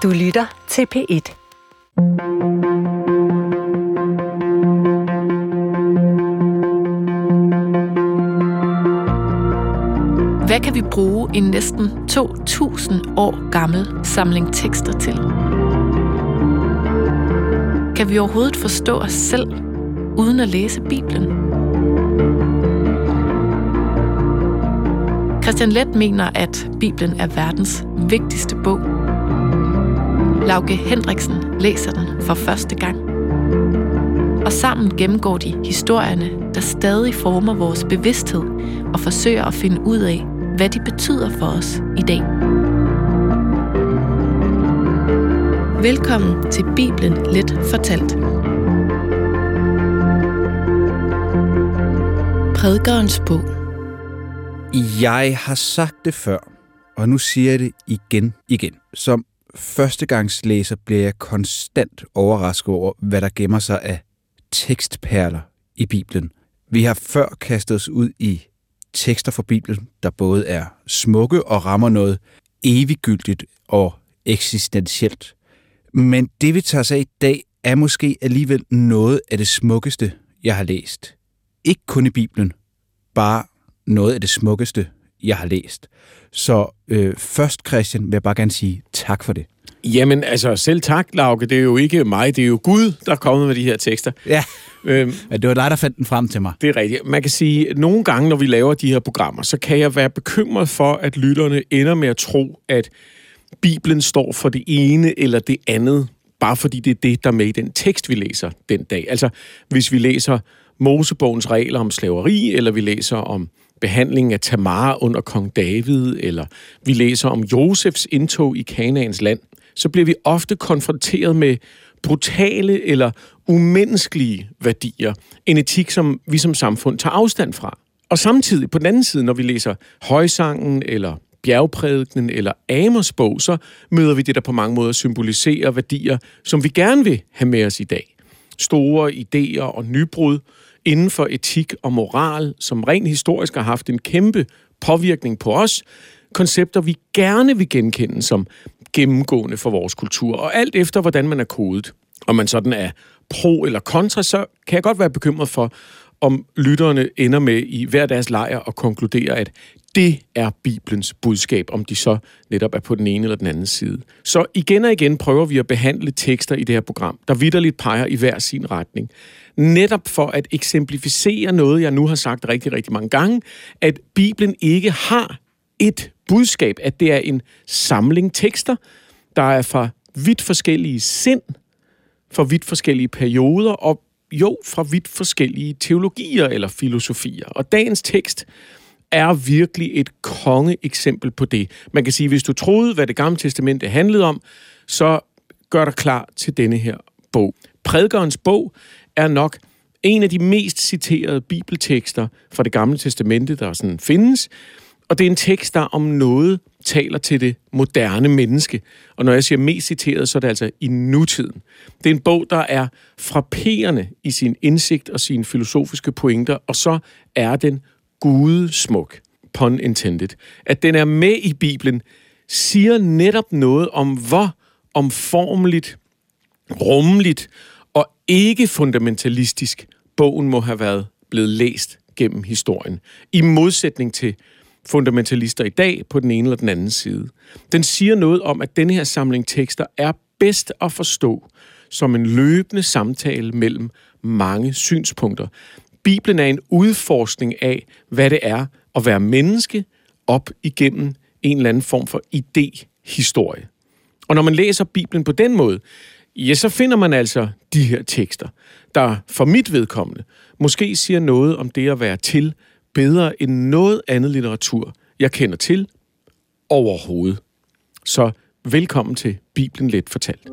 Du lytter til P1. Hvad kan vi bruge en næsten 2000 år gammel samling tekster til? Kan vi overhovedet forstå os selv, uden at læse Bibelen? Christian Leth mener, at Bibelen er verdens vigtigste bog. Lauke Hendriksen læser den for første gang. Og sammen gennemgår de historierne, der stadig former vores bevidsthed og forsøger at finde ud af, hvad de betyder for os i dag. Velkommen til Bibelen Let fortalt. Prædikerens bog. Jeg har sagt det før, og nu siger jeg det igen. Som førstegangslæser bliver jeg konstant overrasket over, hvad der gemmer sig af tekstperler i Bibelen. Vi har før kastet os ud i tekster fra Bibelen, der både er smukke og rammer noget eviggyldigt og eksistentielt. Men det, vi tager os af i dag, er måske alligevel noget af det smukkeste, jeg har læst. Ikke kun i Bibelen, bare noget af det smukkeste, jeg har læst. Så først, Christian, vil jeg bare gerne sige tak for det. Jamen, altså selv tak, Lauke. Det er jo ikke mig, det er jo Gud, der er kommet med de her tekster. Ja, det var dig, der fandt den frem til mig. Det er rigtigt. Man kan sige, at nogle gange, når vi laver de her programmer, så kan jeg være bekymret for, at lytterne ender med at tro, at Bibelen står for det ene eller det andet, bare fordi det er det, der er med i den tekst, vi læser den dag. Altså, hvis vi læser Mosebogens regler om slaveri, eller vi læser om behandlingen af Tamar under kong David, eller vi læser om Josefs indtog i Kanaans land, så bliver vi ofte konfronteret med brutale eller umenneskelige værdier. En etik, som vi som samfund tager afstand fra. Og samtidig, på den anden side, når vi læser Højsangen, eller Bjergprædikenen, eller Amos bog, så møder vi det, der på mange måder symboliserer værdier, som vi gerne vil have med os i dag. Store idéer og nybrud inden for etik og moral, som rent historisk har haft en kæmpe påvirkning på os. Koncepter, vi gerne vil genkende som gennemgående for vores kultur. Og alt efter, hvordan man er kodet, om man sådan er pro eller kontra, så kan jeg godt være bekymret for, om lytterne ender med i hver deres lejr og konkluderer, at det er Bibelens budskab, om de så netop er på den ene eller den anden side. Så igen og igen prøver vi at behandle tekster i det her program, der vitterligt peger i hver sin retning. Netop for at eksemplificere noget, jeg nu har sagt rigtig, rigtig mange gange, at Bibelen ikke har et budskab, at det er en samling tekster, der er fra vidt forskellige sind, fra vidt forskellige perioder, og jo, fra vidt forskellige teologier eller filosofier. Og dagens tekst er virkelig et kongeeksempel på det. Man kan sige, hvis du troede, hvad det gamle testamente handlede om, så gør dig klar til denne her bog. Prædikerens bog er nok en af de mest citerede bibeltekster fra det gamle testamente, der sådan findes. Og det er en tekst, der om noget taler til det moderne menneske. Og når jeg siger mest citeret, så er det altså i nutiden. Det er en bog, der er frapperende i sin indsigt og sine filosofiske pointer, og så er den gudesmuk, pun intended. At den er med i Bibelen, siger netop noget om, hvor omformeligt, rummeligt og ikke fundamentalistisk bogen må have været blevet læst gennem historien. I modsætning til fundamentalister i dag på den ene eller den anden side. Den siger noget om, at denne her samling tekster er bedst at forstå som en løbende samtale mellem mange synspunkter. Bibelen er en udforskning af, hvad det er at være menneske op igennem en eller anden form for idéhistorie. Og når man læser Bibelen på den måde, ja, så finder man altså de her tekster, der for mit vedkommende måske siger noget om det at være til bedre end noget andet litteratur, jeg kender til overhovedet. Så velkommen til Bibelen Let fortalt.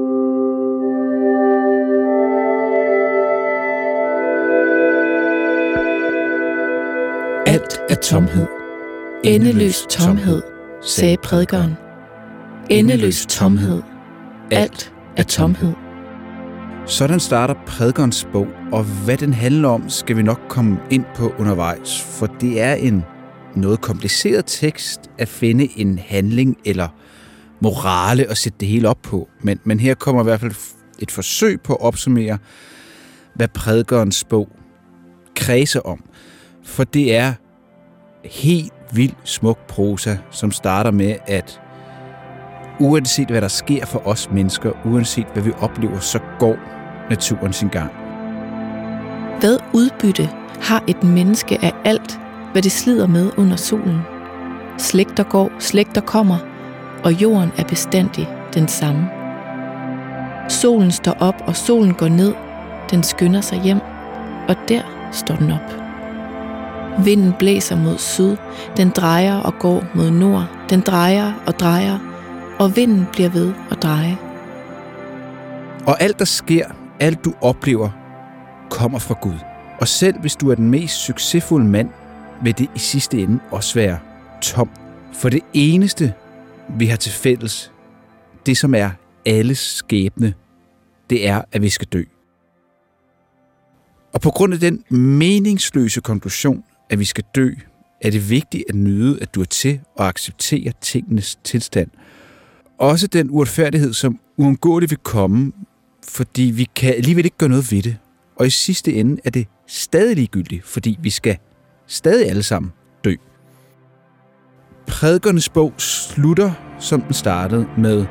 Alt er tomhed. Endeløs tomhed, sagde prædikeren. Endeløs tomhed. Alt er tomhed. Sådan starter prædikerens bog, og hvad den handler om, skal vi nok komme ind på undervejs, for det er en noget kompliceret tekst at finde en handling eller morale at sætte det hele op på. Men her kommer i hvert fald et forsøg på at opsummere, hvad prædikerens bog kredser om. For det er helt vildt smuk prosa, som starter med, at uanset hvad der sker for os mennesker, uanset hvad vi oplever, så går naturen sin gang. Hvad udbytte har et menneske af alt, hvad det slider med under solen? Slægter går, slægter kommer, og jorden er bestandig den samme. Solen står op, og solen går ned. Den skynder sig hjem, og der står den op. Vinden blæser mod syd. Den drejer og går mod nord. Den drejer, og vinden bliver ved at dreje. Og alt, der sker, alt du oplever, kommer fra Gud. Og selv hvis du er den mest succesfulde mand, vil det i sidste ende også være tom. For det eneste, vi har til fælles, det som er alles skæbne, det er, at vi skal dø. Og på grund af den meningsløse konklusion, at vi skal dø, er det vigtigt at nyde, at du er til at acceptere tingenes tilstand. Også den uretfærdighed, som uundgåeligt vil komme, fordi vi kan alligevel ikke gøre noget ved det. Og i sidste ende er det stadig ligegyldigt, fordi vi skal stadig alle sammen dø. Prædikernes bog slutter, som den startede, med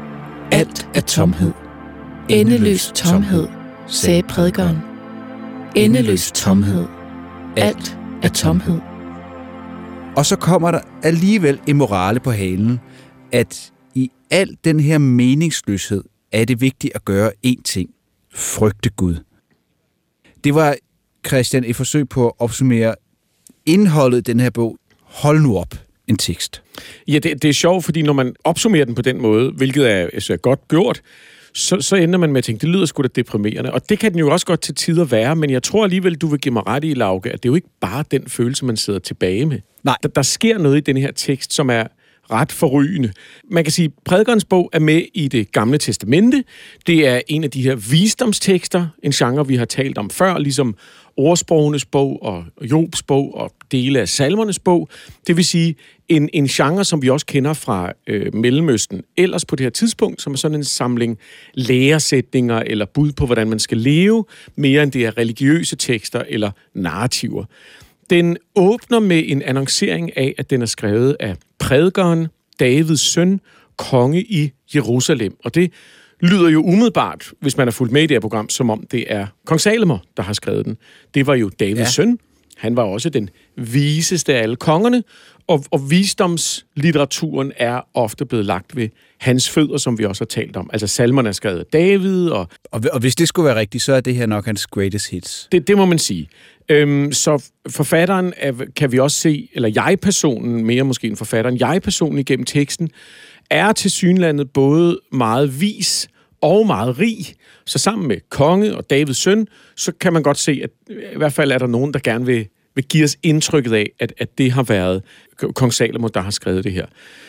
alt er tomhed. Endeløs tomhed, sagde prædikeren. Endeløs tomhed. Alt er tomhed. Og så kommer der alligevel en morale på halen, at i al den her meningsløshed er det vigtigt at gøre én ting. Frygte Gud. Det var, Christian, et forsøg på at opsummere indholdet i den her bog. Hold nu op, en tekst. Ja, det er sjovt, fordi når man opsummerer den på den måde, hvilket er godt gjort, så ender man med at tænke, det lyder sgu da deprimerende. Og det kan den jo også godt til tider være, men jeg tror alligevel, du vil give mig ret i, Lauke, at det er jo ikke bare den følelse, man sidder tilbage med. Nej. Der sker noget i den her tekst, som er ret forrygende. Man kan sige, at prædikerens bog er med i Det Gamle Testamente. Det er en af de her visdomstekster, en genre, vi har talt om før, ligesom Ordsprogenes bog og Jobs bog og dele af Salmernes bog. Det vil sige en genre, som vi også kender fra Mellemøsten ellers på det her tidspunkt, som er sådan en samling læresætninger eller bud på, hvordan man skal leve, mere end det er religiøse tekster eller narrativer. Den åbner med en annoncering af, at den er skrevet af prædikeren, Davids søn, konge i Jerusalem. Og det lyder jo umiddelbart, hvis man har fulgt med i det her program, som om det er kong Salomo, der har skrevet den. Det var jo Davids søn. Han var også den viseste af alle kongerne, og visdomslitteraturen er ofte blevet lagt ved hans fødder, som vi også har talt om. Altså salmerne er skrevet af David. Og hvis det skulle være rigtigt, så er det her nok hans greatest hits. Det må man sige. Så forfatteren kan vi også se, eller jeg-personen, mere måske end forfatteren, jeg-personen igennem teksten, er tilsyneladende både meget vis og meget rig. Så sammen med konge og Davids søn, så kan man godt se, at i hvert fald er der nogen, der gerne vil give os indtrykket af, at det har været kong Salomo, der har skrevet det her.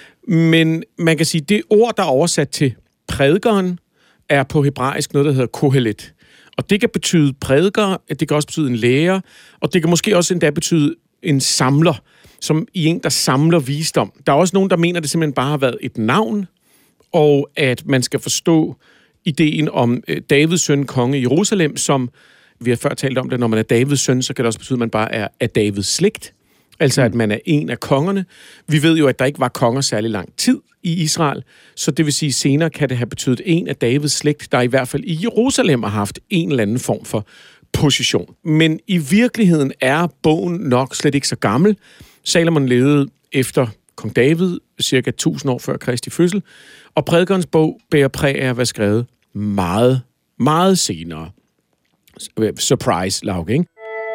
Men man kan sige, at det ord, der er oversat til prædikeren, er på hebraisk noget, der hedder kohelet. Og det kan betyde prædiker, det kan også betyde en lærer, og det kan måske også endda betyde en samler, som i en, der samler visdom. Der er også nogen, der mener, at det simpelthen bare har været et navn, og at man skal forstå ideen om Davids søn, konge i Jerusalem, som vi har før talt om det, når man er Davids søn, så kan det også betyde, at man bare er af Davids slægt. Altså, at man er en af kongerne. Vi ved jo, at der ikke var konger særlig lang tid i Israel, så det vil sige, senere kan det have betydet en af Davids slægt, der i hvert fald i Jerusalem har haft en eller anden form for position. Men i virkeligheden er bogen nok slet ikke så gammel. Salomon levede efter kong David, cirka 1000 år før Kristi fødsel, og prædikerens bog bærer præg af at være skrevet meget, meget senere. Surprise, Lauke, ikke?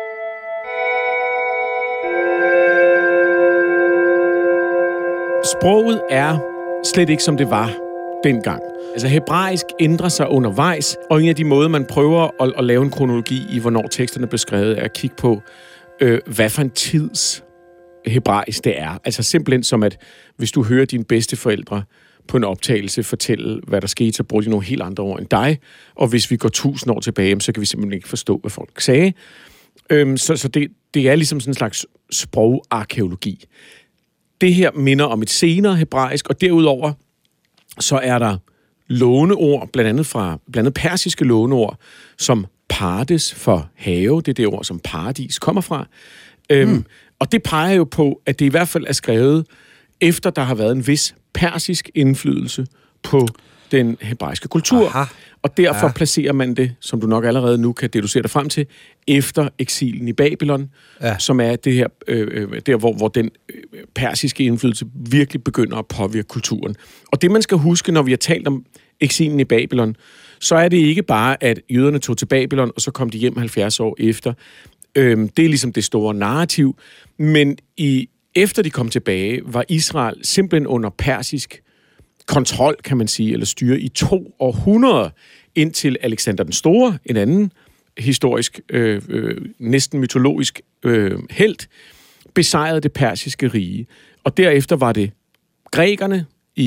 Sproget er slet ikke, som det var dengang. Altså, hebraisk ændrer sig undervejs, og en af de måder, man prøver at lave en kronologi i, hvornår teksterne blev skrevet, er at kigge på, hvad for en tids hebraisk det er. Altså simpelthen som, at hvis du hører dine bedsteforældre på en optagelse fortælle, hvad der skete, så bruger de nogle helt andre ord end dig, og hvis vi går 1000 år tilbage, så kan vi simpelthen ikke forstå, hvad folk sagde. Så det er ligesom sådan en slags sprogarkæologi. Det her minder om et senere hebraisk, og derudover så er der låneord, blandt andet persiske låneord, som pardes for have, det er det ord, som paradis kommer fra. Og det peger jo på, at det i hvert fald er skrevet, efter der har været en vis persisk indflydelse på den hebraiske kultur. Aha. Og derfor placerer man det, som du nok allerede nu kan deducere dig frem til, efter eksilen i Babylon, som er det her, der hvor den persiske indflydelse virkelig begynder at påvirke kulturen. Og det, man skal huske, når vi har talt om eksilen i Babylon, så er det ikke bare, at jøderne tog til Babylon, og så kom de hjem 70 år efter. Det er ligesom det store narrativ. Men efter de kom tilbage, var Israel simpelthen under persisk kontrol, kan man sige, eller styre i 2 århundreder, indtil Alexander den Store, en anden historisk, næsten mytologisk helt, besejrede det persiske rige. Og derefter var det grækerne,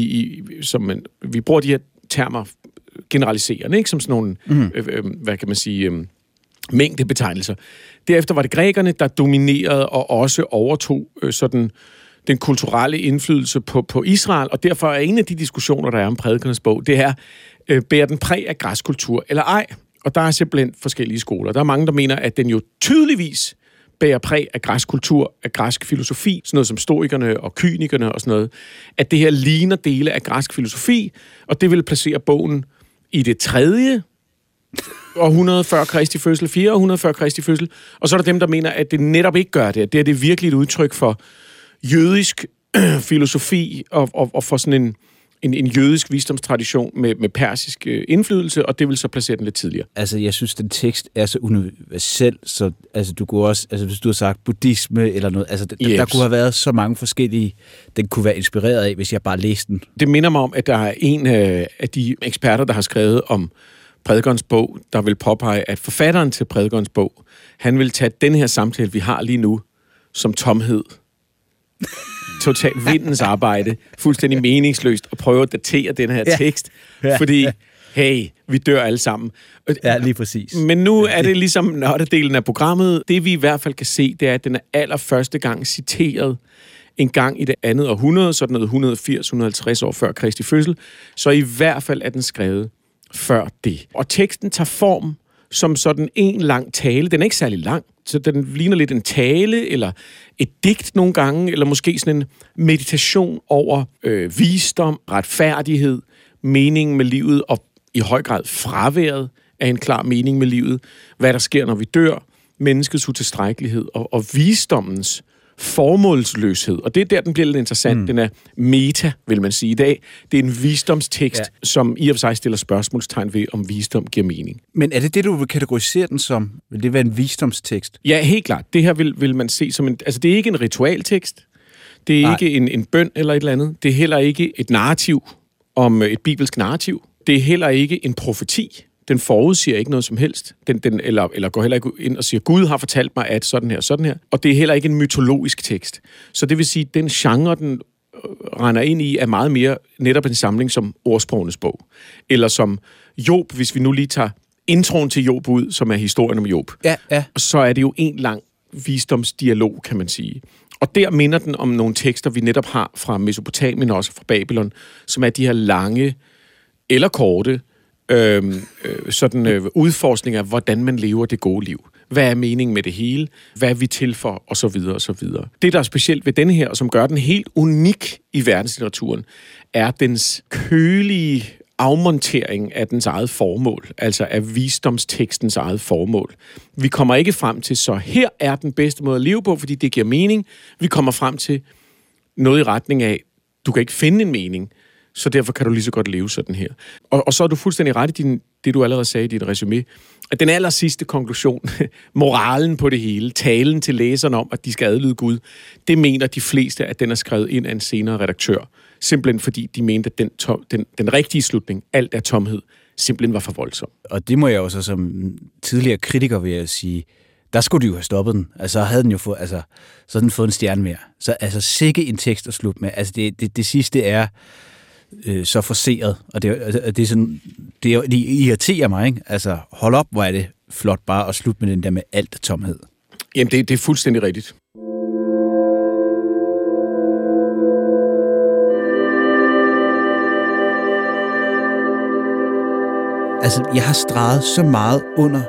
vi bruger de her termer generaliserende, ikke? Som sådan nogle, hvad kan man sige, mængdebetegnelser. Derefter var det grækerne, der dominerede og også overtog sådan den kulturelle indflydelse på Israel, og derfor er en af de diskussioner, der er om prædikernes bog, det er, bærer den præg af græsk kultur eller ej? Og der er simpelthen forskellige skoler. Der er mange, der mener, at den jo tydeligvis bærer præg af græsk kultur, af græsk filosofi, sådan noget som stoikerne og kynikerne og sådan noget, at det her ligner dele af græsk filosofi, og det vil placere bogen i det 3. århundrede før Kristi fødsel, 4. århundrede før Kristi fødsel, og så er der dem, der mener, at det netop ikke gør det. Det er det virkelig et udtryk for jødisk filosofi og for sådan en jødisk visdomstradition med persisk indflydelse, og det vil så placere den lidt tidligere. Altså, jeg synes, den tekst er så universel, så altså, du kunne også, altså, hvis du har sagt buddhisme eller noget, altså, der kunne have været så mange forskellige, den kunne være inspireret af, hvis jeg bare læste den. Det minder mig om, at der er en af de eksperter, der har skrevet om prædikernes bog, der vil påpege, at forfatteren til prædikernes bog, han vil tage den her samtale, vi har lige nu, som tomhed. Totalt vindens arbejde, fuldstændig meningsløst, og prøve at datere den her tekst, fordi, hey, vi dør alle sammen. Ja, lige præcis. Men nu er det ligesom nørdedelen af programmet. Det vi i hvert fald kan se, det er, at den er allerførste gang citeret en gang i det andet århundrede, sådan noget 180-150 år før Kristi fødsel, så i hvert fald er den skrevet før det. Og teksten tager form som sådan en lang tale. Den er ikke særlig lang, så den ligner lidt en tale, eller et digt nogle gange, eller måske sådan en meditation over visdom, retfærdighed, meningen med livet, og i høj grad fraværet af en klar mening med livet, hvad der sker, når vi dør, menneskets utilstrækkelighed og visdommens formålsløshed. Og det er der, den bliver lidt interessant. Den er meta, vil man sige i dag. Det er en visdomstekst, som i og for sig stiller spørgsmålstegn ved, om visdom giver mening. Men er det, du vil kategorisere den som? Vil det være en visdomstekst? Ja, helt klart. Det her vil man se som en... Altså, det er ikke en ritualtekst. Det er ikke en bøn eller et eller andet. Det er heller ikke et narrativ om et bibelsk narrativ. Det er heller ikke en profeti. Den forudsiger ikke noget som helst. Eller går heller ikke ind og siger, Gud har fortalt mig, at sådan her. Og det er heller ikke en mytologisk tekst. Så det vil sige, at den genre, den render ind i, er meget mere netop en samling som Ordsprogenes bog. Eller som Job, hvis vi nu lige tager introen til Job ud, som er historien om Job. Ja. Så er det jo en lang visdomsdialog, kan man sige. Og der minder den om nogle tekster, vi netop har fra Mesopotamien og også fra Babylon, som er de her lange eller korte udforskning af, hvordan man lever det gode liv. Hvad er meningen med det hele? Hvad er vi til for? Og så videre, og så videre. Det, der er specielt ved denne her, og som gør den helt unik i verdenslitteraturen, er dens kølige afmontering af dens eget formål, altså af visdomstekstens eget formål. Vi kommer ikke frem til, så her er den bedste måde at leve på, fordi det giver mening. Vi kommer frem til noget i retning af, du kan ikke finde en mening, så derfor kan du lige så godt leve sådan her. Og så er du fuldstændig ret i det, du allerede sagde i dit resumé, at den aller sidste konklusion, moralen på det hele, talen til læserne om, at de skal adlyde Gud, det mener de fleste, at den er skrevet ind af en senere redaktør. Simpelthen fordi de mente, at den rigtige slutning, alt er tomhed, simpelthen var for voldsom. Og det må jeg også som tidligere kritiker vil jeg sige, der skulle de jo have stoppet den. Altså havde den jo fået, så havde den fået en stjerne mere. Så altså sikke en tekst at slutte med. Altså det sidste er så forseret, og det er sådan, det irriterer mig, ikke? Altså hold op, hvor er det flot bare at slutte med den der med alt tomhed. Jamen det er fuldstændig rigtigt. Altså, jeg har streget så meget under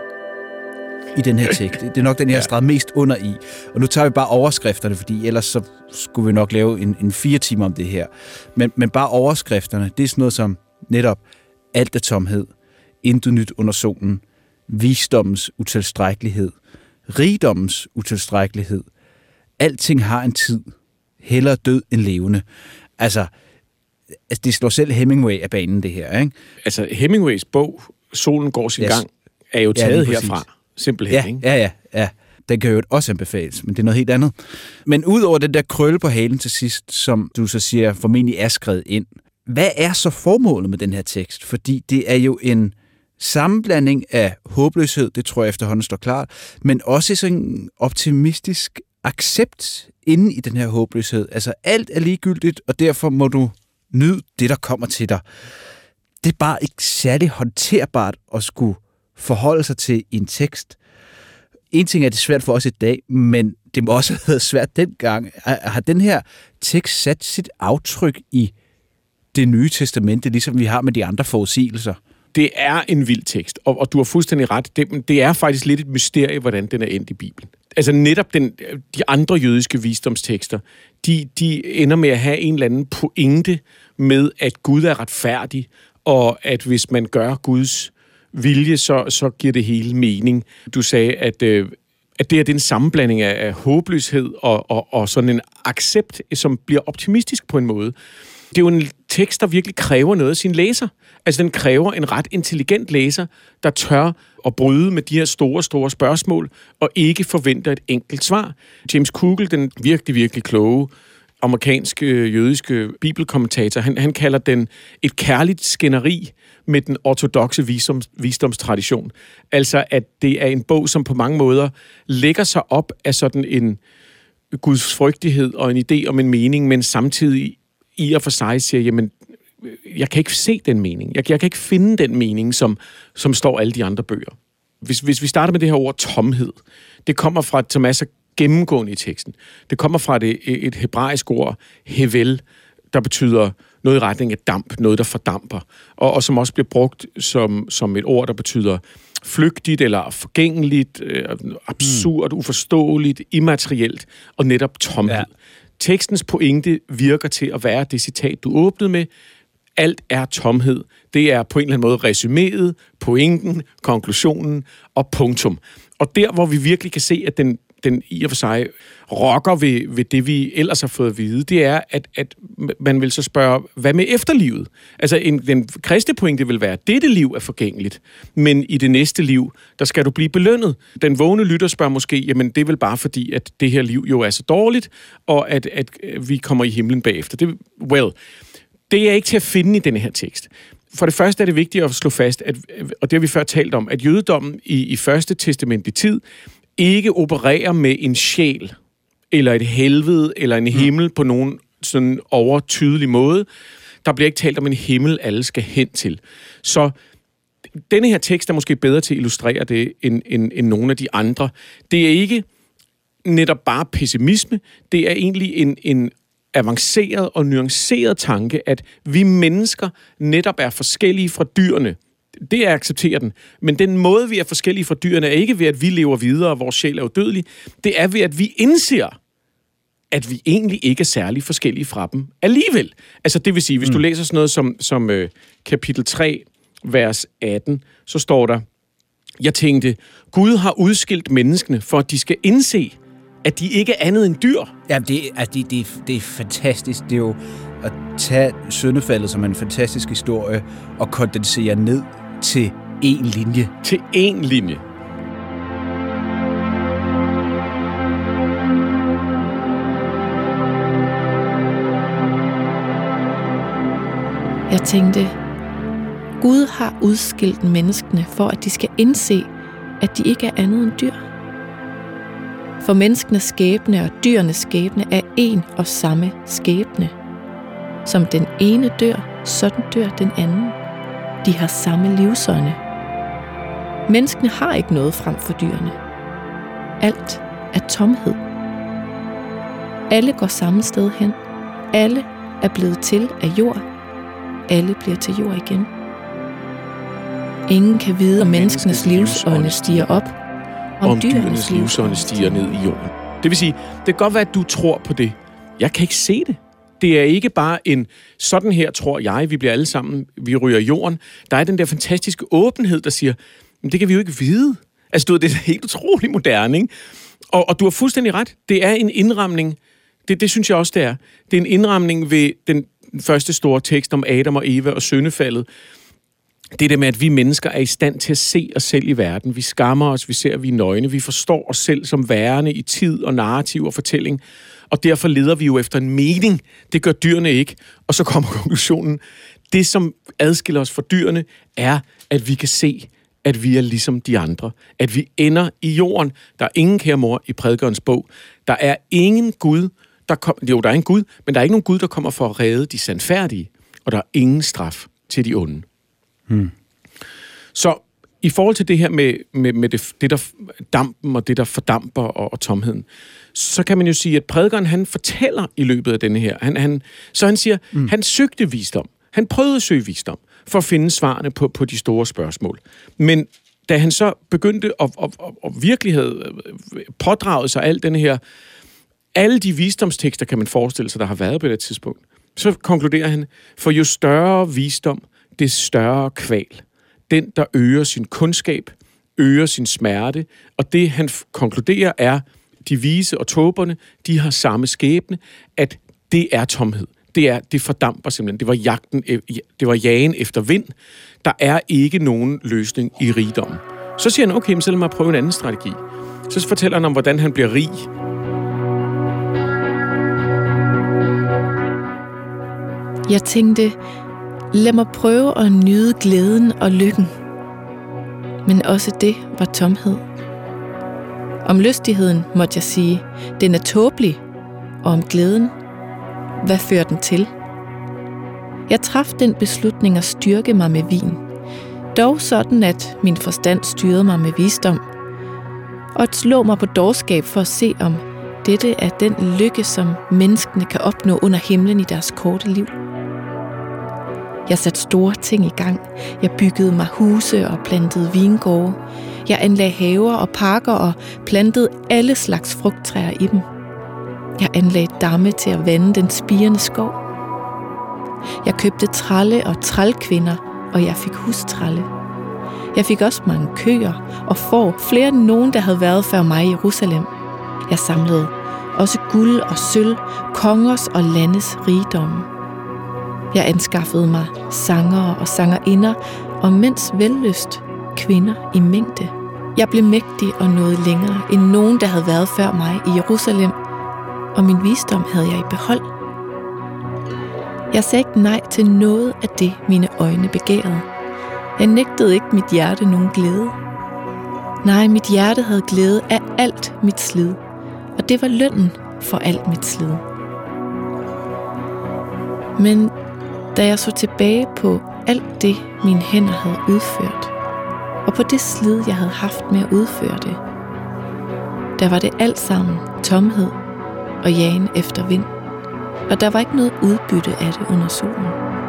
i den her tekst. Det er nok den, jeg har streget mest under i. Og nu tager vi bare overskrifterne, fordi ellers så skulle vi nok lave en 4 timer om det her. Men bare overskrifterne, det er sådan noget som netop alt er tomhed, intet nyt under solen, visdommens utilstrækkelighed, rigdommens utilstrækkelighed, alting har en tid, hellere død end levende. Altså, det slår selv Hemingway af banen, det her, ikke? Altså, Hemingways bog, Solen går sin gang, er jo taget herfra, simpelthen, ikke? Ja. Den kan jo også anbefales, men det er noget helt andet. Men udover den der krølle på halen til sidst, som du så siger formentlig er skrevet ind, hvad er så formålet med den her tekst? Fordi det er jo en sammenblanding af håbløshed, det tror jeg efterhånden står klart, men også sådan en optimistisk accept inde i den her håbløshed. Altså alt er ligegyldigt, og derfor må du nyde det, der kommer til dig. Det er bare ikke særlig håndterbart at skulle forholde sig til en tekst. En ting er det svært for os i dag, men det må også have været svært dengang. Har den her tekst sat sit aftryk i Det Nye Testamente, ligesom vi har med de andre forudsigelser? Det er en vild tekst, og du har fuldstændig ret. Det er faktisk lidt et mysterie, hvordan den er endt i Bibelen. Altså netop de andre jødiske visdomstekster, de ender med at have en eller anden pointe med, at Gud er retfærdig, og at hvis man gør Guds vilje, så giver det hele mening. Du sagde, at det er en sammenblanding af håbløshed og sådan en accept, som bliver optimistisk på en måde. Det er jo en tekst, der virkelig kræver noget af sin læser. Altså, den kræver en ret intelligent læser, der tør at bryde med de her store spørgsmål, og ikke forventer et enkelt svar. James Kugel, den virkelig kloge amerikanske jødiske bibelkommentator, han kalder den et kærligt skænderi med den ortodokse visdomstradition. Altså, at det er en bog, som på mange måder lægger sig op af sådan en gudsfrygtighed og en idé om en mening, men samtidig i og for sig siger, jamen, jeg kan ikke se den mening. Jeg kan ikke finde den mening, som står alle de andre bøger. Hvis vi starter med det her ord tomhed, det kommer fra, som er så gennemgående i teksten, det kommer fra et hebraisk ord, hevel, der betyder noget i retning af damp, noget der fordamper, og som også bliver brugt som et ord, der betyder flygtigt eller forgængeligt, absurd, uforståeligt, immaterielt og netop tomhed. Ja. Tekstens pointe virker til at være det citat, du åbnede med. Alt er tomhed. Det er på en eller anden måde resuméet, pointen, konklusionen og punktum. Og der, hvor vi virkelig kan se, at den i og for sig rokker ved det, vi ellers har fået at vide, det er, at man vil så spørge, hvad med efterlivet? Altså, den kristne pointe vil være, at dette liv er forgængeligt, men i det næste liv, der skal du blive belønnet. Den vågne lytter spørger måske, jamen det er vel bare fordi, at det her liv jo er så dårligt, og at vi kommer i himlen bagefter. Det er ikke til at finde i denne her tekst. For det første er det vigtigt at slå fast, og det har vi før talt om, at jødedommen i første testamentlig tid ikke opererer med en sjæl, eller et helvede, eller en himmel på nogen sådan overtydelig måde. Der bliver ikke talt om en himmel, alle skal hen til. Så denne her tekst er måske bedre til at illustrere det, end nogle af de andre. Det er ikke netop bare pessimisme, det er egentlig en avanceret og nuanceret tanke, at vi mennesker netop er forskellige fra dyrene. Det accepterer den. Men den måde, vi er forskellige fra dyrene, er ikke ved, at vi lever videre, og vores sjæl er udødelig. Det er ved, at vi indser, at vi egentlig ikke er særlig forskellige fra dem alligevel. Altså, det vil sige, hvis du læser sådan noget som kapitel 3, vers 18, så står der, jeg tænkte, Gud har udskilt menneskene, for at de skal indse, at de ikke er andet end dyr. Ja, det er fantastisk. Det er jo at tage syndefaldet som en fantastisk historie og kondensere ned til én linje. Til én linje. Jeg tænkte, Gud har udskilt menneskene for, at de skal indse, at de ikke er andet end dyr. For menneskenes skæbne og dyrenes skæbne er én og samme skæbne. Som den ene dør, sådan dør den anden. De har samme livsånde. Menneskene har ikke noget frem for dyrene. Alt er tomhed. Alle går samme sted hen. Alle er blevet til af jord. Alle bliver til jord igen. Ingen kan vide, om menneskenes livsånde stiger op, om dyrenes livsånde stiger ned i jorden. Det vil sige, det kan godt være, at du tror på det. Jeg kan ikke se det. Det er ikke bare en sådan her, tror jeg, vi bliver alle sammen, vi ryger i jorden. Der er den der fantastiske åbenhed, der siger, men det kan vi jo ikke vide. Altså, det er helt utroligt moderne, ikke? Og du har fuldstændig ret. Det er en indramning. Det synes jeg også, det er. Det er en indramning ved den første store tekst om Adam og Eva og syndefaldet. Det er det med, at vi mennesker er i stand til at se os selv i verden. Vi skammer os, vi ser, at vi er nøgne. Vi forstår os selv som værende i tid og narrativ og fortælling. Og derfor leder vi jo efter en mening. Det gør dyrene ikke. Og så kommer konklusionen. Det, som adskiller os fra dyrene, er, at vi kan se, at vi er ligesom de andre. At vi ender i jorden. Der er ingen kære mor i prædikerens bog. Der er ingen Gud, der er en Gud, men der er ikke nogen Gud, der kommer for at redde de sandfærdige. Og der er ingen straf til de onde. Så i forhold til det her med det der dampen og det, der fordamper og tomheden, så kan man jo sige, at prædikeren, han fortæller i løbet af denne her. Han siger, han søgte visdom. Han prøvede at søge visdom for at finde svarene på de store spørgsmål. Men da han så begyndte at virkelig havde pådraget sig alt denne her, alle de visdomstekster, kan man forestille sig, der har været på det tidspunkt, så konkluderer han, for jo større visdom, det større kval. Den, der øger sin kundskab, øger sin smerte, og det, han konkluderer, er, de vise og tåberne, de har samme skæbne, at det er tomhed. Det fordamper simpelthen. Det var jagen efter vind. Der er ikke nogen løsning i rigdommen. Så siger han, okay, men så lad mig prøve en anden strategi. Så fortæller han om, hvordan han bliver rig. Jeg tænkte, lad mig prøve at nyde glæden og lykken. Men også det var tomhed. Om lystigheden måtte jeg sige, den er tåbelig, og om glæden, hvad fører den til? Jeg traf den beslutning at styrke mig med vin, dog sådan, at min forstand styrede mig med visdom, og at slå mig på dårskab for at se, om dette er den lykke, som menneskene kan opnå under himlen i deres korte liv. Jeg satte store ting i gang. Jeg byggede mig huse og plantede vingårde. Jeg anlagde haver og parker og plantede alle slags frugttræer i dem. Jeg anlagde damme til at vande den spirende skov. Jeg købte tralle og trælkvinder, og jeg fik hustrælle. Jeg fik også mange køer og får, flere end nogen, der havde været før mig i Jerusalem. Jeg samlede også guld og sølv, kongers og landes rigdomme. Jeg anskaffede mig sangere og sangerinder, og mens vellyst kvinder i mængde. Jeg blev mægtig og nåede længere end nogen, der havde været før mig i Jerusalem, og min visdom havde jeg i behold. Jeg sagde ikke nej til noget af det, mine øjne begærede. Jeg nægtede ikke mit hjerte nogen glæde. Nej, mit hjerte havde glæde af alt mit slid, og det var lønnen for alt mit slid. Men da jeg så tilbage på alt det, mine hænder havde udført, og på det slid, jeg havde haft med at udføre det, der var det alt sammen tomhed og jagen efter vind, og der var ikke noget udbytte af det under solen.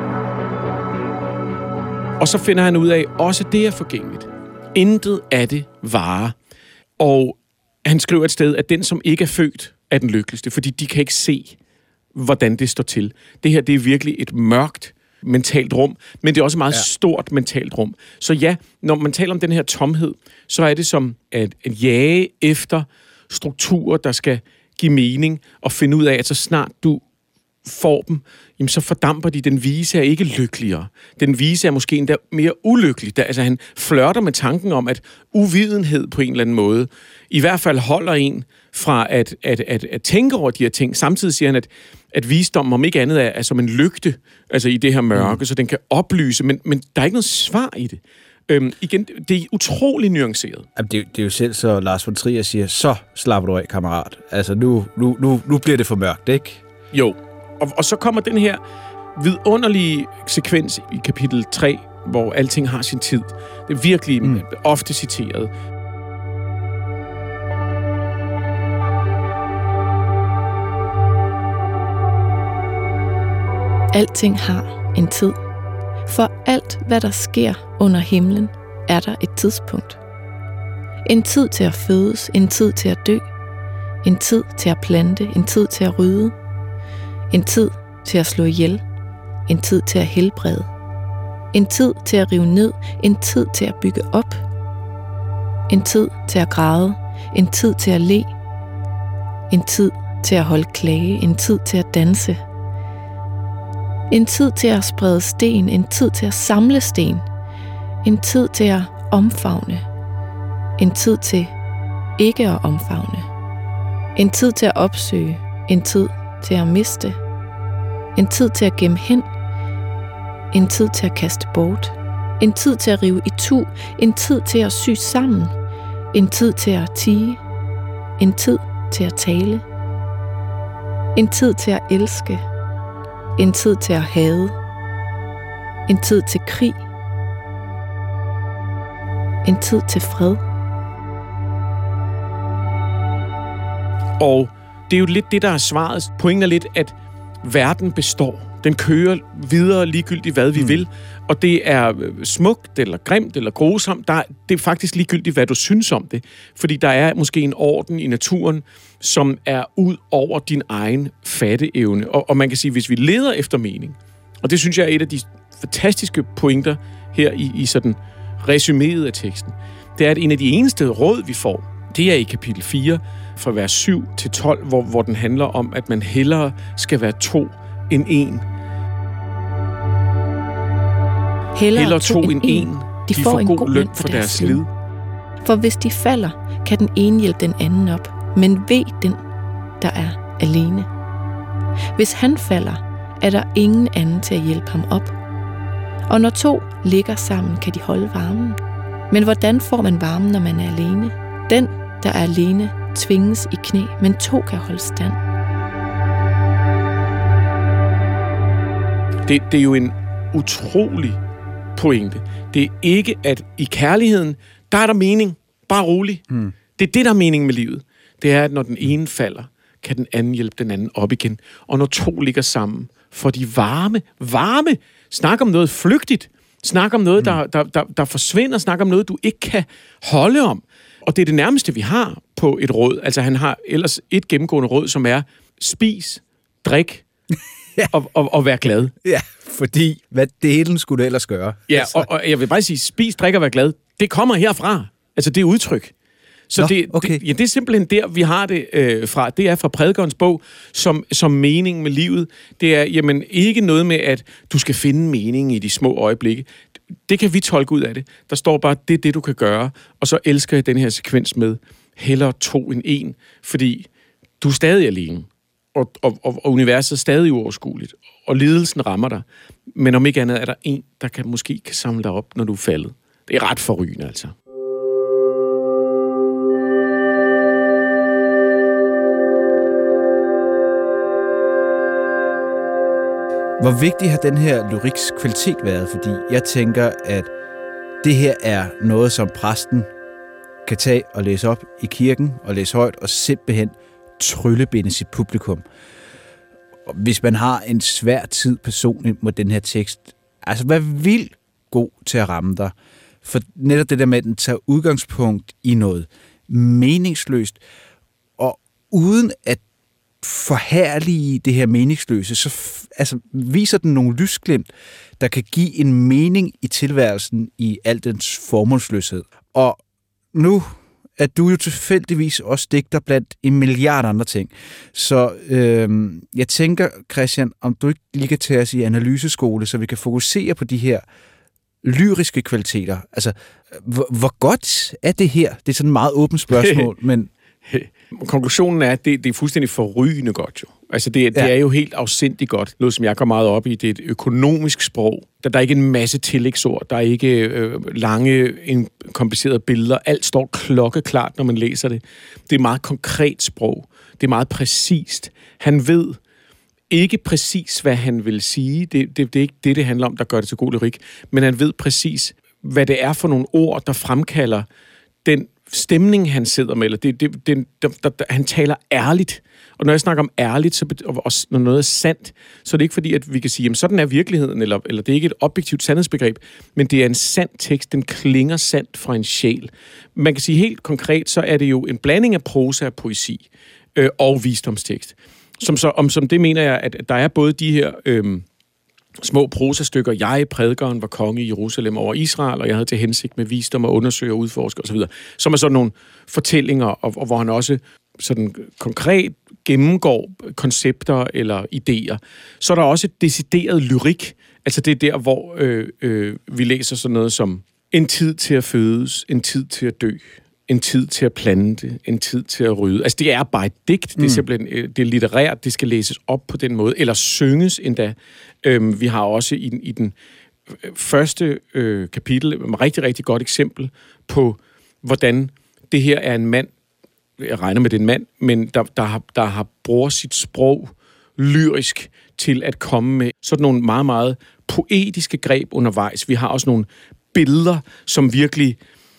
Og så finder han ud af, også det er forgængeligt. Intet af det varer. Og han skriver et sted, at den, som ikke er født, er den lykkeligste, fordi de kan ikke se, hvordan det står til. Det her, det er virkelig et mørkt mentalt rum, men det er også et meget stort mentalt rum. Så ja, når man taler om den her tomhed, så er det som at jage efter strukturer, der skal give mening, og finde ud af, at så snart du får dem, jamen så fordamper de. Den vise er ikke lykkeligere. Den vise er måske endda mere ulykkelig. Altså han flirter med tanken om, at uvidenhed på en eller anden måde i hvert fald holder en fra at tænke over de her ting. Samtidig siger han, at visdom om ikke andet er som en lygte, altså i det her mørke, så den kan oplyse, men der er ikke noget svar i det. Igen, det er utrolig nuanceret. Det er jo selv så Lars von Trier siger, så slapper du af, kammerat. Altså nu bliver det for mørkt, ikke? Jo, og så kommer den her vidunderlige sekvens i kapitel 3, hvor alting har sin tid. Det er virkelig ofte citeret. Alting har en tid. For alt, hvad der sker under himlen, er der et tidspunkt. En tid til at fødes, en tid til at dø, en tid til at plante, en tid til at rydde, en tid til at slå ihjel, en tid til at helbrede, en tid til at rive ned, en tid til at bygge op, en tid til at græde, en tid til at le, en tid til at holde klage, en tid til at danse, en tid til at sprede sten, en tid til at samle sten, en tid til at omfavne, en tid til ikke at omfavne, en tid til at opsøge, en tid til at miste, en tid til at gemme hen, en tid til at kaste bort, en tid til at rive itu, en tid til at sy sammen, en tid til at tie, en tid til at tale, en tid til at elske, en tid til at hade, en tid til krig, en tid til fred. Og det er jo lidt det, der er svaret. Pointen er lidt, at verden består. Den kører videre ligegyldigt, hvad vi vil. Og det er smukt, eller grimt, eller grusomt. Det er faktisk ligegyldigt, hvad du synes om det. Fordi der er måske en orden i naturen, som er ud over din egen fatteevne. Og man kan sige, hvis vi leder efter mening, og det synes jeg er et af de fantastiske pointer her i sådan resuméet af teksten, det er, at en af de eneste råd, vi får, det er i kapitel 4, fra vers 7 til 12, hvor den handler om, at man hellere skal være 2 end 1. Hellere 2 end 1. De får en god løn for deres slid. For hvis de falder, kan den ene hjælpe den anden op, men ved den, der er alene. Hvis han falder, er der ingen anden til at hjælpe ham op. Og når 2 ligger sammen, kan de holde varmen. Men hvordan får man varmen, når man er alene? Den, der er alene, tvinges i knæ, men 2 kan holde stand. Det er jo en utrolig pointe. Det er ikke, at i kærligheden, der er der mening. Bare rolig. Det er det, der er mening med livet. Det er, at når den ene falder, kan den anden hjælpe den anden op igen. Og når 2 ligger sammen, får de varme. Snak om noget flygtigt. Snak om noget, der forsvinder. Snak om noget, du ikke kan holde om. Og det er det nærmeste, vi har på et råd. Altså, han har ellers et gennemgående råd, som er spis, drik og vær glad. Ja, fordi hvad delen skulle du ellers gøre? Ja, altså. og jeg vil bare sige, spis, drik og vær glad, det kommer herfra. Altså, det er udtryk. Så det er simpelthen der, vi har det fra. Det er fra prædikerens bog, som mening med livet. Det er jamen ikke noget med, at du skal finde mening i de små øjeblikke. Det kan vi tolke ud af det. Der står bare, det er det, du kan gøre. Og så elsker jeg den her sekvens med, hellere 2 end 1, fordi du er stadig alene. Og universet er stadig uoverskueligt. Og lidelsen rammer dig. Men om ikke andet er der en, der måske kan samle dig op, når du er faldet. Det er ret forrygende, altså. Hvor vigtig har den her lyriks kvalitet været? Fordi jeg tænker, at det her er noget, som præsten kan tage og læse op i kirken og læse højt og simpelthen tryllebinde sit publikum. Hvis man har en svær tid personligt med den her tekst, altså hvad vildt god til at ramme dig. For netop det der med, at den tager udgangspunkt i noget meningsløst, og uden at forherlige det her meningsløse, så viser den nogle lysglimt, der kan give en mening i tilværelsen i al dens formålsløshed. Og nu er du jo tilfældigvis også digter blandt en milliard andre ting. Så jeg tænker, Christian, om du ikke lige kan tage os i analyseskole, så vi kan fokusere på de her lyriske kvaliteter. Altså, hvor godt er det her? Det er sådan et meget åbent spørgsmål, men... Konklusionen er, at det er fuldstændig forrygende godt jo. Altså det er jo helt afsindigt godt. Noget, som jeg går meget op i, det er et økonomisk sprog. Der er ikke en masse tillægsord. Der er ikke lange, komplicerede billeder. Alt står klokkeklart, når man læser det. Det er meget konkret sprog. Det er meget præcist. Han ved ikke præcis, hvad han vil sige. Det er ikke det handler om, der gør det til god lyrik. Men han ved præcis, hvad det er for nogle ord, der fremkalder den stemning, han sidder med, eller han taler ærligt, Og når jeg snakker om ærligt, og når noget er sandt, så er det ikke fordi, at vi kan sige, jamen sådan er virkeligheden, eller det er ikke et objektivt sandhedsbegreb, men det er en sand tekst, den klinger sandt fra en sjæl. Man kan sige helt konkret, så er det jo en blanding af prosa og poesi og visdomstekst. Som det mener jeg, at der er både de her små prosastykker. Jeg, prædikeren, var konge i Jerusalem over Israel, og jeg havde til hensigt med visdom at undersøge og udforske osv. Som er sådan nogle fortællinger, og hvor han også sådan konkret gennemgår koncepter eller idéer. Så er der også decideret lyrik. Altså det er der, hvor vi læser sådan noget som en tid til at fødes, en tid til at dø, en tid til at plante, en tid til at rydde. Altså det er bare et digt, det er simpelthen det er litterært, det skal læses op på den måde, eller synges endda. Vi har også i den første kapitel et rigtig, rigtig godt eksempel på, hvordan det her er en mand, jeg regner med det er en mand, men der har bruger sit sprog lyrisk til at komme med sådan nogle meget, meget poetiske greb undervejs. Vi har også nogle billeder, som virkelig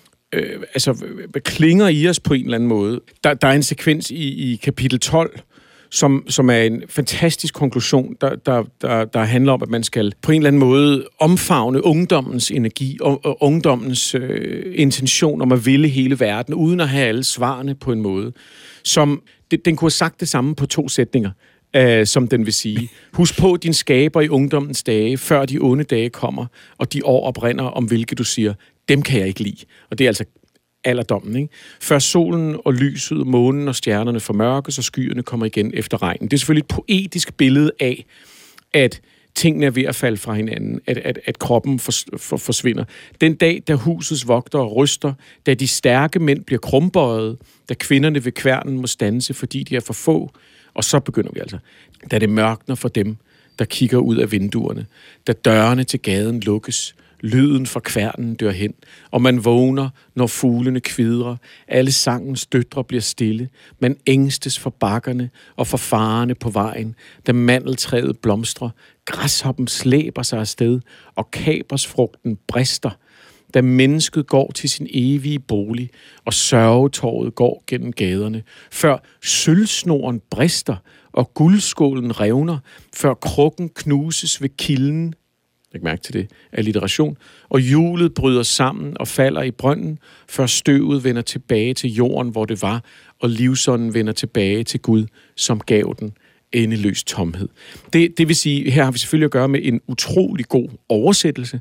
klinger i os på en eller anden måde. Der er en sekvens i kapitel 12, som er en fantastisk konklusion, der handler om, at man skal på en eller anden måde omfavne ungdommens energi og ungdommens intention om at ville hele verden, uden at have alle svarene på en måde. Den kunne have sagt det samme på 2 sætninger, som den vil sige. Husk på din skaber i ungdommens dage, før de onde dage kommer, og de år oprinder, om hvilke du siger, dem kan jeg ikke lide. Og det er altså alderdommen, ikke? Før solen og lyset, månen og stjernerne formørkes, og skyerne kommer igen efter regnen. Det er selvfølgelig et poetisk billede af, at tingene er ved at falde fra hinanden, at kroppen forsvinder. Den dag, da husets vogtere ryster, da de stærke mænd bliver krumbøjet, da kvinderne ved kværnen må standse, fordi de er for få, og så begynder vi altså. Da det mørkner for dem, der kigger ud af vinduerne, da dørene til gaden lukkes, lyden fra kværnen dør hen, og man vågner, når fuglene kvidrer, alle sangens døtre bliver stille, man ængstes for bakkerne og for farerne på vejen, da mandeltræet blomstrer, græshoppen slæber sig afsted, og kapersfrugten brister, da mennesket går til sin evige bolig, og sørgetåret går gennem gaderne, før sølvsnoren brister, og guldskålen revner, før krukken knuses ved kilden, læg mærke til det, alliteration, og hjulet bryder sammen og falder i brønden, før støvet vender tilbage til jorden, hvor det var, og livsånden vender tilbage til Gud, som gav den endeløs tomhed. Det vil sige, her har vi selvfølgelig at gøre med en utrolig god oversættelse.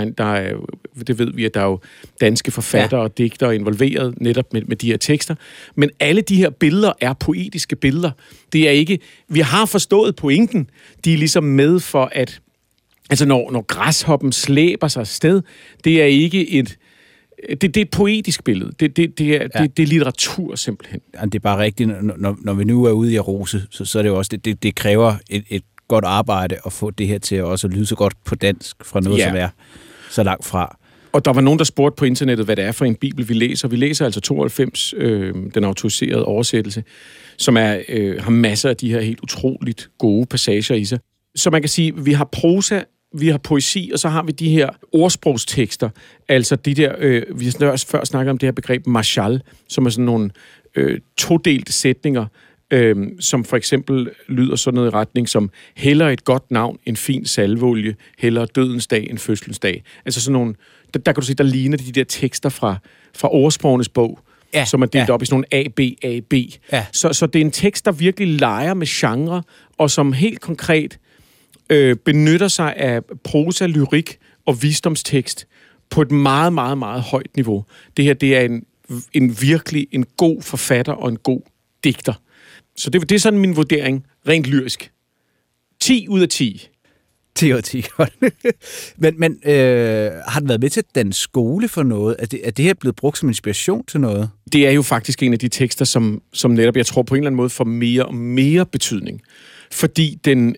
Det ved vi, at der er jo danske forfattere og digtere involveret netop med de her tekster. Men alle de her billeder er poetiske billeder. Det er ikke, vi har forstået pointen. De er ligesom med for at, altså når græshoppen slæber sig afsted, det er ikke det er et poetisk billede. Det er litteratur simpelthen. Det er bare rigtigt, når vi nu er ude i at rose, så er det jo også, det kræver et godt arbejde at få det her til at også lyde så godt på dansk fra noget, som er så langt fra. Og der var nogen, der spurgte på internettet, hvad det er for en bibel, vi læser. Vi læser altså 92, den autoriserede oversættelse, som har masser af de her helt utroligt gode passager i sig. Så man kan sige, vi har prosa, vi har poesi, og så har vi de her ordsprogstekster, altså de der, vi har før snakket om det her begreb mashal, som er sådan nogle todelte sætninger, som for eksempel lyder sådan noget i retning som, hellere et godt navn end fin salveolie, hellere dødens dag end fødselens dag. Altså sådan nogle, der kan du se, der ligner de der tekster fra ordsprogenes bog, som er delt op i sådan nogle A-B. Ja. Så det er en tekst, der virkelig leger med genre, og som helt konkret benytter sig af prosa, lyrik og visdomstekst på et meget, meget, meget højt niveau. Det her, det er virkelig en god forfatter og en god digter. Så det er sådan min vurdering, rent lyrisk. 10 ud af 10. 10 ud af 10. Men har den været med til den skole for noget? Er det her blevet brugt som inspiration til noget? Det er jo faktisk en af de tekster, som netop, jeg tror på en eller anden måde, får mere og mere betydning. Fordi den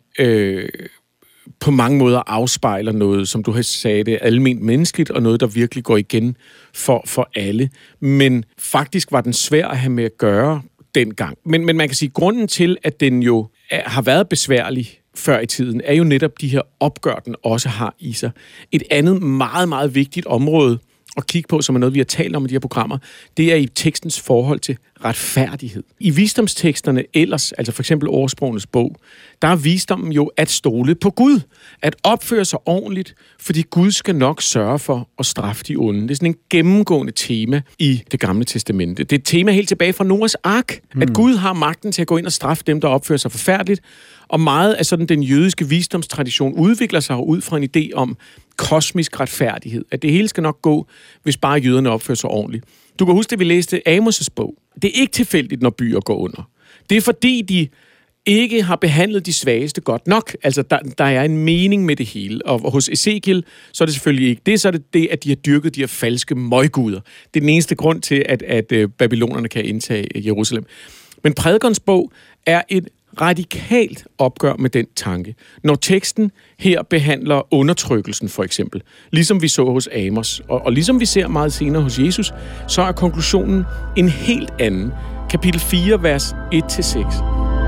på mange måder afspejler noget, som du har sagt, det er alment menneskeligt, og noget, der virkelig går igen for alle. Men faktisk var den svær at have med at gøre dengang. Men man kan sige, at grunden til, at den jo har været besværlig før i tiden, er jo netop de her opgør, den også har i sig. Et andet meget, meget vigtigt område, at kigge på, som er noget, vi har talt om i de her programmer, det er i tekstens forhold til retfærdighed. I visdomsteksterne ellers, altså for eksempel Ordsprogenes bog, der er visdommen jo at stole på Gud, at opføre sig ordentligt, fordi Gud skal nok sørge for at straffe de onde. Det er sådan en gennemgående tema i Det Gamle Testamente. Det er et tema helt tilbage fra Noahs ark, at Gud har magten til at gå ind og straffe dem, der opfører sig forfærdeligt, og meget af sådan den jødiske visdomstradition udvikler sig ud fra en idé om kosmisk retfærdighed. At det hele skal nok gå, hvis bare jøderne opfører sig ordentligt. Du kan huske, at vi læste Amos' bog. Det er ikke tilfældigt, når byer går under. Det er fordi, de ikke har behandlet de svageste godt nok. Altså, der er en mening med det hele. Og hos Ezekiel, så er det selvfølgelig ikke det. Så er det, at de har dyrket de her falske møgguder. Det er den eneste grund til, at babylonerne kan indtage Jerusalem. Men Prædikernes bog er et radikalt opgør med den tanke. Når teksten her behandler undertrykkelsen, for eksempel, ligesom vi så hos Amos, og ligesom vi ser meget senere hos Jesus, så er konklusionen en helt anden. Kapitel 4, vers 1-6.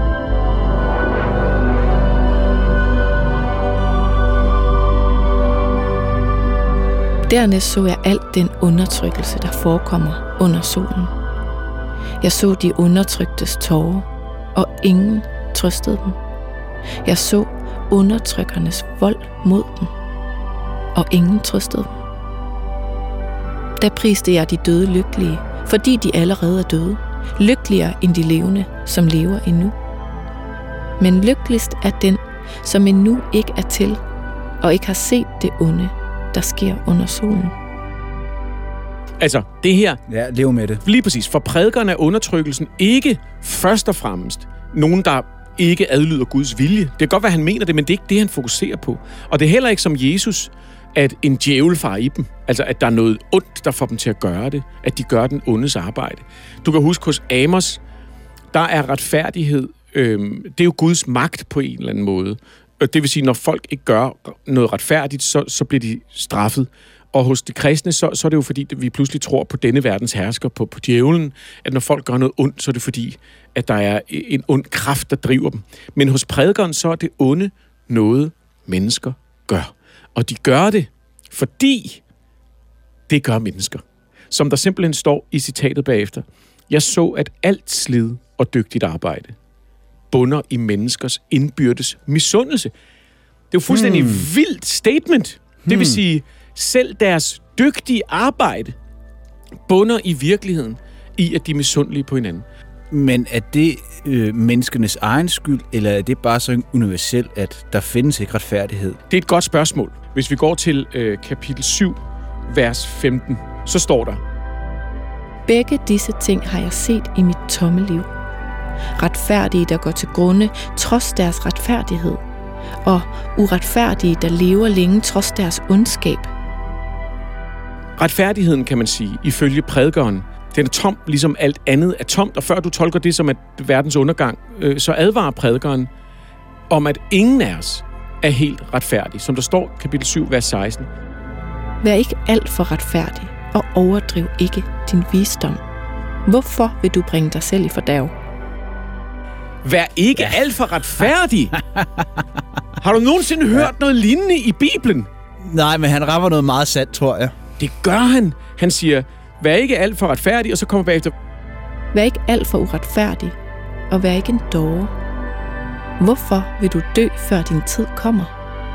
Dernæst så jeg alt den undertrykkelse, der forekommer under solen. Jeg så de undertryktes tårer, og ingen trøstede dem. Jeg så undertrykkernes vold mod dem, og ingen trøstede dem. Da priste jeg de døde lykkelige, fordi de allerede er døde, lykkeligere end de levende, som lever endnu. Men lykkeligst er den, som endnu ikke er til, og ikke har set det onde, der sker under solen. Altså, det her... Ja, lev med det. Lige præcis. For prædikerne er undertrykkelsen ikke først og fremmest nogen, der ikke adlyder Guds vilje. Det kan godt være, han mener det, men det er ikke det, han fokuserer på. Og det er heller ikke som Jesus, at en djævel farer i dem. Altså, at der er noget ondt, der får dem til at gøre det. At de gør den ondes arbejde. Du kan huske, hos Amos, der er retfærdighed. Det er jo Guds magt på en eller anden måde. Det vil sige, når folk ikke gør noget retfærdigt, så bliver de straffet. Og hos de kristne, så er det jo fordi, vi pludselig tror på denne verdens hersker, på djævlen, at når folk gør noget ondt, så er det fordi, at der er en ond kraft, der driver dem. Men hos prædikeren, så er det onde noget, mennesker gør. Og de gør det, fordi det gør mennesker. Som der simpelthen står i citatet bagefter. Jeg så, at alt slid og dygtigt arbejde bunder i menneskers indbyrdes misundelse. Det er jo fuldstændig vildt statement. Det vil sige, selv deres dygtige arbejde bunder i virkeligheden i, at de er misundelige på hinanden. Men er det menneskenes egen skyld, eller er det bare så universelt, at der findes ikke retfærdighed? Det er et godt spørgsmål. Hvis vi går til kapitel 7, vers 15, så står der: Begge disse ting har jeg set i mit tomme liv. Retfærdige, der går til grunde trods deres retfærdighed, og uretfærdige, der lever længe trods deres ondskab. Retfærdigheden, kan man sige, ifølge prædikeren, den er tom, ligesom alt andet er tomt, og før du tolker det som at verdens undergang, så advarer prædikeren om, at ingen af os er helt retfærdig, som der står kapitel 7, vers 16. Vær ikke alt for retfærdig, og overdriv ikke din visdom. Hvorfor vil du bringe dig selv i fordærv? Vær ikke alt for retfærdig. Har du nogensinde hørt noget lignende i Bibelen? Nej, men han rammer noget meget sandt, tror jeg. Det gør han. Han siger, vær ikke alt for retfærdig, og så kommer bagefter: Vær ikke alt for uretfærdig, og vær ikke en dåre. Hvorfor vil du dø, før din tid kommer?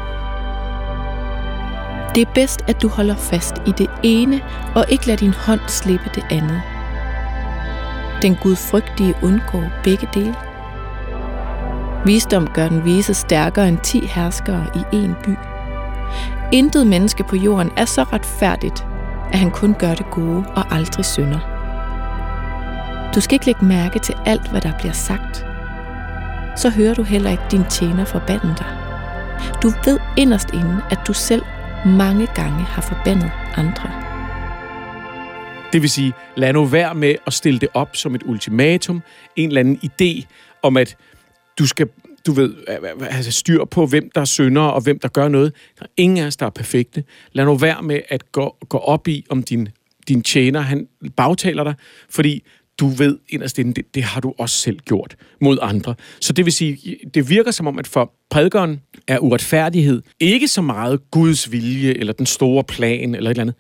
Det er bedst, at du holder fast i det ene, og ikke lader din hånd slippe det andet. Den gudfrygtige undgår begge dele. Visdom gør den vise stærkere end 10 herskere i en by. Intet menneske på jorden er så retfærdigt, at han kun gør det gode og aldrig synder. Du skal ikke lægge mærke til alt, hvad der bliver sagt. Så hører du heller ikke din tjener forbande dig. Du ved inderst inde, at du selv mange gange har forbandet andre. Det vil sige, lad nu være med at stille det op som et ultimatum, en eller anden idé om, at du skal, have styr på, hvem der synder og hvem der gør noget. Der er ingen af os, der er perfekte. Lad nu være med at gå op i, om din tjener, han bagtaler dig, fordi du ved inderst inde, det har du også selv gjort mod andre. Så det vil sige, det virker som om, at for prædikeren er uretfærdighed ikke så meget Guds vilje, eller den store plan, eller et eller andet.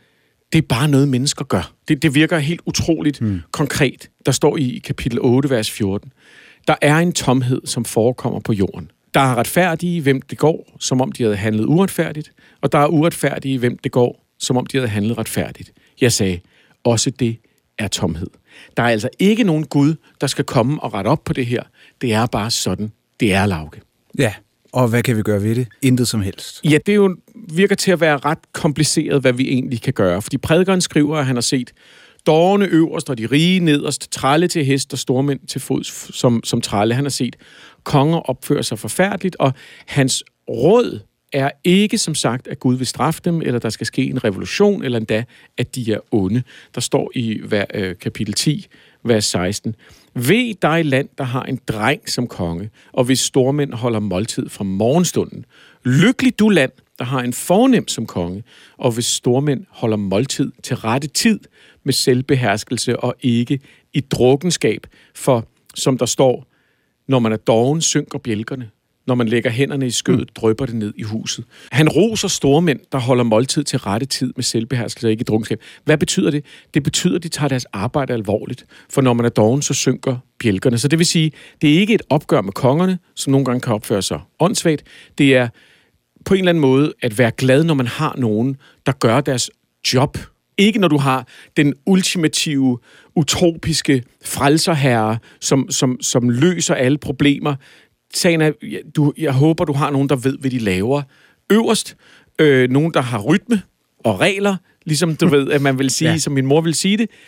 det er bare noget, mennesker gør. Det virker helt utroligt konkret. Der står i kapitel 8, vers 14. Der er en tomhed, som forekommer på jorden. Der er retfærdige, hvem det går, som om de havde handlet uretfærdigt, og der er uretfærdige, hvem det går, som om de havde handlet retfærdigt. Jeg sagde, også det er tomhed. Der er altså ikke nogen Gud, der skal komme og rette op på det her. Det er bare sådan, det er, Lauke. Ja, og hvad kan vi gøre ved det? Intet som helst. Ja, det virker til at være ret kompliceret, hvad vi egentlig kan gøre. Fordi prædikeren skriver, at han har set dårne øverst og de rige nederst, trælle til hest og stormænd til fods som trælle. Han har set konger opføre sig forfærdeligt, og hans råd er ikke som sagt, at Gud vil straffe dem, eller der skal ske en revolution, eller endda, at de er onde. Der står i kapitel 10, vers 16. Ved dig land, der har en dreng som konge, og hvis stormænd holder måltid fra morgenstunden. Lykkelig du land, der har en fornem som konge, og hvis stormænd holder måltid til rette tid med selvbeherskelse og ikke i drukkenskab. For, som der står, når man er doven, synker bjælkerne. Når man lægger hænderne i skødet, drypper det ned i huset. Han roser stormænd, der holder måltid til rette tid med selvbeherskelse og ikke i drukkenskab. Hvad betyder det? Det betyder, at de tager deres arbejde alvorligt. For når man er doven, så synker bjælkerne. Så det vil sige, det er ikke et opgør med kongerne, som nogle gange kan opføre sig åndssvagt. Det er på en eller anden måde at være glad, når man har nogen, der gør deres job. Ikke når du har den ultimative, utopiske frelserherre, som løser alle problemer. Sagen er, jeg håber, du har nogen, der ved, hvad de laver. Øverst, nogen, der har rytme og regler, ligesom du ved, at man vil sige, som min mor vil sige det.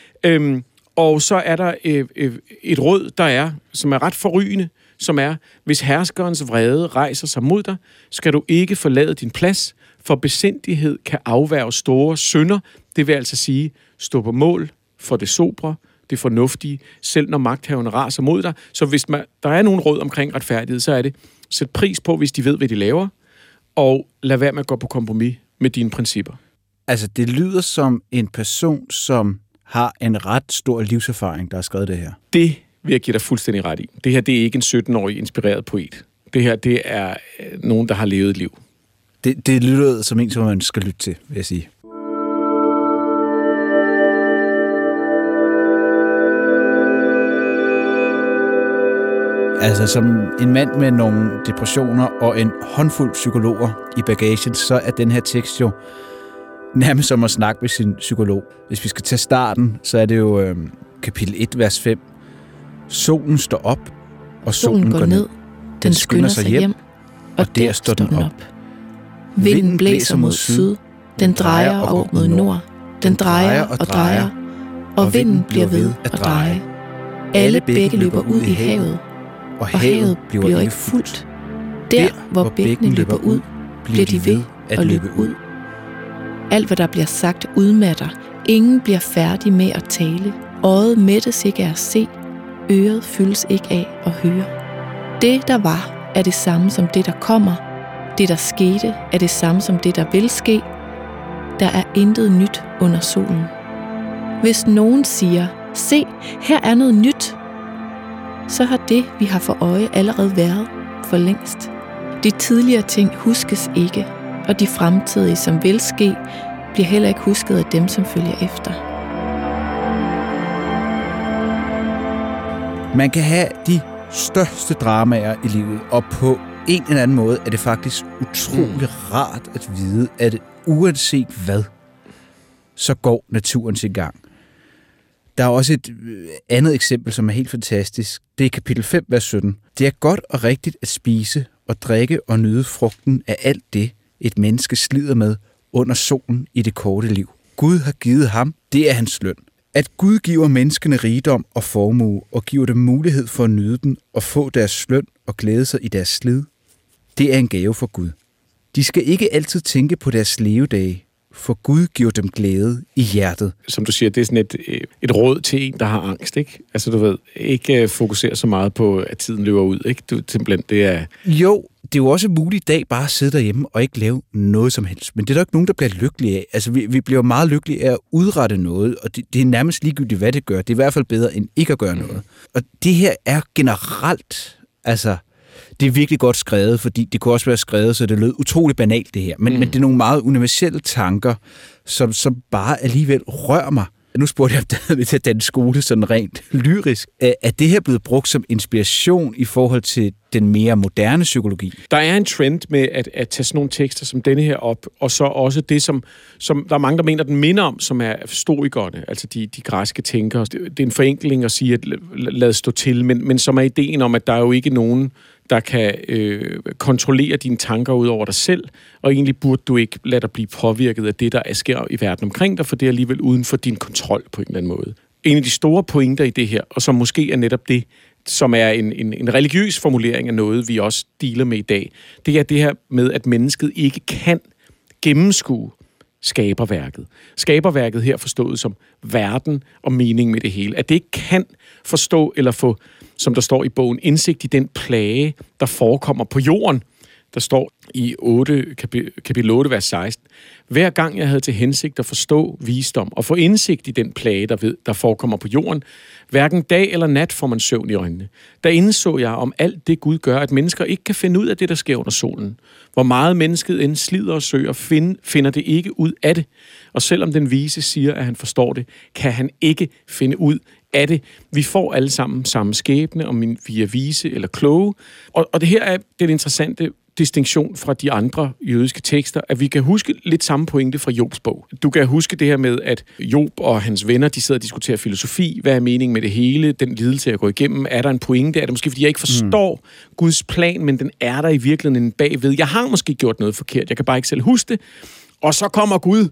Og så er der et råd, som er ret forrygende, som er, hvis herskerens vrede rejser sig mod dig, skal du ikke forlade din plads, for besindighed kan afværge store synder. Det vil altså sige, stå på mål for det sobre, det fornuftige, selv når magthaverne raser mod dig. Så hvis der er nogen råd omkring retfærdighed, så er det, sæt pris på, hvis de ved, hvad de laver, og lad være med at gå på kompromis med dine principper. Altså, det lyder som en person, som har en ret stor livserfaring, der har skrevet det her. Det vil jeg give dig fuldstændig ret i. Det her, det er ikke en 17-årig inspireret poet. Det her, det er nogen, der har levet et liv. Det lyder som en, som man skal lytte til, vil jeg sige. Altså, som en mand med nogle depressioner og en håndfuld psykologer i bagagen, så er den her tekst jo nærmest som at snakke med sin psykolog. Hvis vi skal tage starten, så er det jo kapitel 1, vers 5. Solen står op, og solen går ned. Den skynder sig hjem, og der står den op. Vinden blæser mod syd, den drejer over mod nord. Den drejer og drejer, og vinden bliver ved at dreje. Alle bække løber ud i havet, og havet bliver ikke fuldt. Der, hvor bækkene løber ud, bliver de ved at løbe ud. Alt, hvad der bliver sagt, udmatter. Ingen bliver færdig med at tale. Øjet mættes ikke af at se. Øret fyldes ikke af at høre. Det, der var, er det samme som det, der kommer. Det, der skete, er det samme som det, der vil ske. Der er intet nyt under solen. Hvis nogen siger, se, her er noget nyt, så har det, vi har for øje, allerede været for længst. De tidligere ting huskes ikke, og de fremtidige, som vil ske, bliver heller ikke husket af dem, som følger efter. Man kan have de største dramaer i livet, og på en eller anden måde er det faktisk utrolig rart at vide, at uanset hvad, så går naturen sin gang. Der er også et andet eksempel, som er helt fantastisk. Det er kapitel 5, vers 17. Det er godt og rigtigt at spise og drikke og nyde frugten af alt det, et menneske slider med under solen i det korte liv. Gud har givet ham, det er hans løn. At Gud giver menneskene rigdom og formue og giver dem mulighed for at nyde den og få deres løn og glæde sig i deres slid, det er en gave for Gud. De skal ikke altid tænke på deres levedage, for Gud giver dem glæde i hjertet. Som du siger, det er sådan et råd til en, der har angst, ikke? Altså, du ved, ikke fokusere så meget på, at tiden løber ud, ikke? Simpelthen, det er... Jo, det er jo også muligt i dag bare at sidde derhjemme og ikke lave noget som helst. Men det er der ikke nogen, der bliver lykkelige af. Altså, vi bliver meget lykkelige af at udrette noget, og det er nærmest ligegyldigt, hvad det gør. Det er i hvert fald bedre, end ikke at gøre noget. Og det her er generelt, altså... Det er virkelig godt skrevet, fordi det kunne også være skrevet, så det lød utroligt banalt, det her. Men det er nogle meget universelle tanker, som bare alligevel rører mig. Nu spurgte jeg om til den skole sådan rent lyrisk. Er det her blevet brugt som inspiration i forhold til den mere moderne psykologi? Der er en trend med at tage sådan nogle tekster som denne her op, og så også det, som der er mange, der mener, den minder om, som er stoikerne, altså de græske tænkere. Det er en forenkling at sige, at lad stå til, men som er ideen om, at der er jo ikke nogen, der kan kontrollere dine tanker ud over dig selv, og egentlig burde du ikke lade dig blive påvirket af det, der sker i verden omkring dig, for det er alligevel uden for din kontrol på en eller anden måde. En af de store pointer i det her, og som måske er netop det, som er en religiøs formulering af noget, vi også dealer med i dag, det er det her med, at mennesket ikke kan gennemskue skaberværket. Skaberværket her forstået som verden og mening med det hele. At det ikke kan forstå eller få, som der står i bogen, indsigt i den plage, der forekommer på jorden. Der står i kapitel 8, vers 16. Hver gang jeg havde til hensigt at forstå visdom og få indsigt i den plage, der forekommer på jorden, hverken dag eller nat får man søvn i øjnene. Der indså jeg om alt det Gud gør, at mennesker ikke kan finde ud af det, der sker under solen. Hvor meget mennesket end slider og søger, finder det ikke ud af det. Og selvom den vise siger, at han forstår det, kan han ikke finde ud af det. Vi får alle sammen samme skæbne, om vi er vise eller kloge. Og det her er den interessante distinktion fra de andre jødiske tekster, at vi kan huske lidt samme pointe fra Jobs bog. Du kan huske det her med, at Job og hans venner, de sidder og diskuterer filosofi. Hvad er meningen med det hele? Den lidelse, jeg går igennem. Er der en pointe? Er det måske, fordi jeg ikke forstår Guds plan, men den er der i virkeligheden bagved? Jeg har måske gjort noget forkert. Jeg kan bare ikke selv huske det. Og så kommer Gud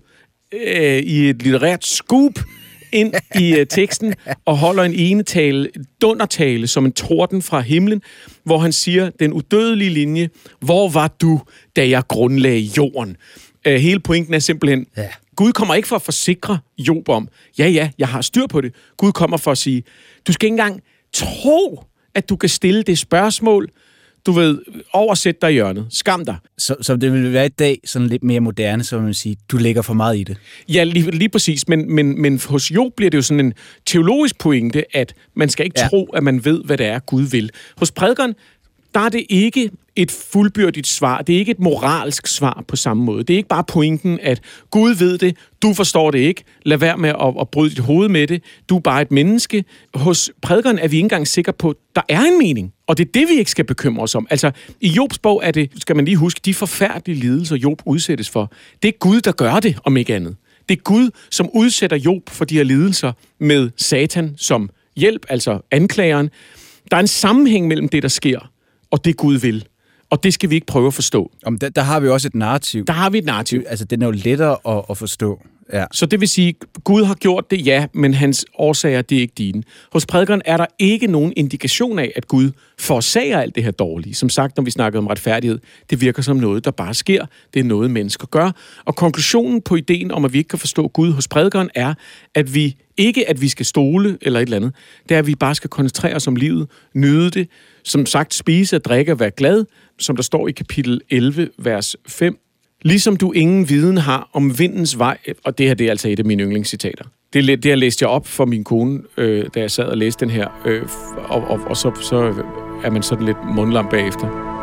i et litterært scoop ind i teksten og holder en dundertale som en torden fra himlen, hvor han siger den udødelige linje: hvor var du, da jeg grundlagde jorden? Hele pointen er simpelthen, Gud kommer ikke for at forsikre Job om, ja, jeg har styr på det. Gud kommer for at sige, du skal ikke engang tro, at du kan stille det spørgsmål. Du ved, oversæt dig i hjørnet. Skam dig. Så det vil være i dag sådan lidt mere moderne, så vil man sige, du lægger for meget i det. Ja, lige præcis. Men hos Job bliver det jo sådan en teologisk pointe, at man skal ikke tro, at man ved, hvad det er, Gud vil. Hos prædikeren, der er det ikke et fuldbyrdigt svar. Det er ikke et moralsk svar på samme måde. Det er ikke bare pointen, at Gud ved det, du forstår det ikke, lad være med at bryde dit hoved med det, du er bare et menneske. Hos prædikeren er vi ikke engang sikre på, at der er en mening, og det er det, vi ikke skal bekymre os om. Altså, i Jobs bog er det, skal man lige huske, de forfærdelige lidelser, Job udsættes for. Det er Gud, der gør det, om ikke andet. Det er Gud, som udsætter Job for de her lidelser med Satan som hjælp, altså anklageren. Der er en sammenhæng mellem det, der sker, og det Gud vil. Og det skal vi ikke prøve at forstå. Der har vi også et narrativ. Der har vi et narrativ. Altså, den er jo lettere at forstå. Ja. Så det vil sige, Gud har gjort det, ja, men hans årsager, det er ikke dine. Hos prædikeren er der ikke nogen indikation af, at Gud forårsager alt det her dårlige. Som sagt, når vi snakker om retfærdighed, det virker som noget, der bare sker. Det er noget, mennesker gør. Og konklusionen på ideen om, at vi ikke kan forstå Gud hos prædikeren, er, at vi ikke, at vi skal stole eller et eller andet. Det er, at vi bare skal koncentrere os om livet, nyde det. Som sagt, spise og drikke og være glad, som der står i kapitel 11, vers 5. Ligesom du ingen viden har om vindens vej, og det her det er altså et af mine yndlingscitater. Det her læste jeg op for min kone, da jeg sad og læste den her, og så er man sådan lidt mundlam bagefter.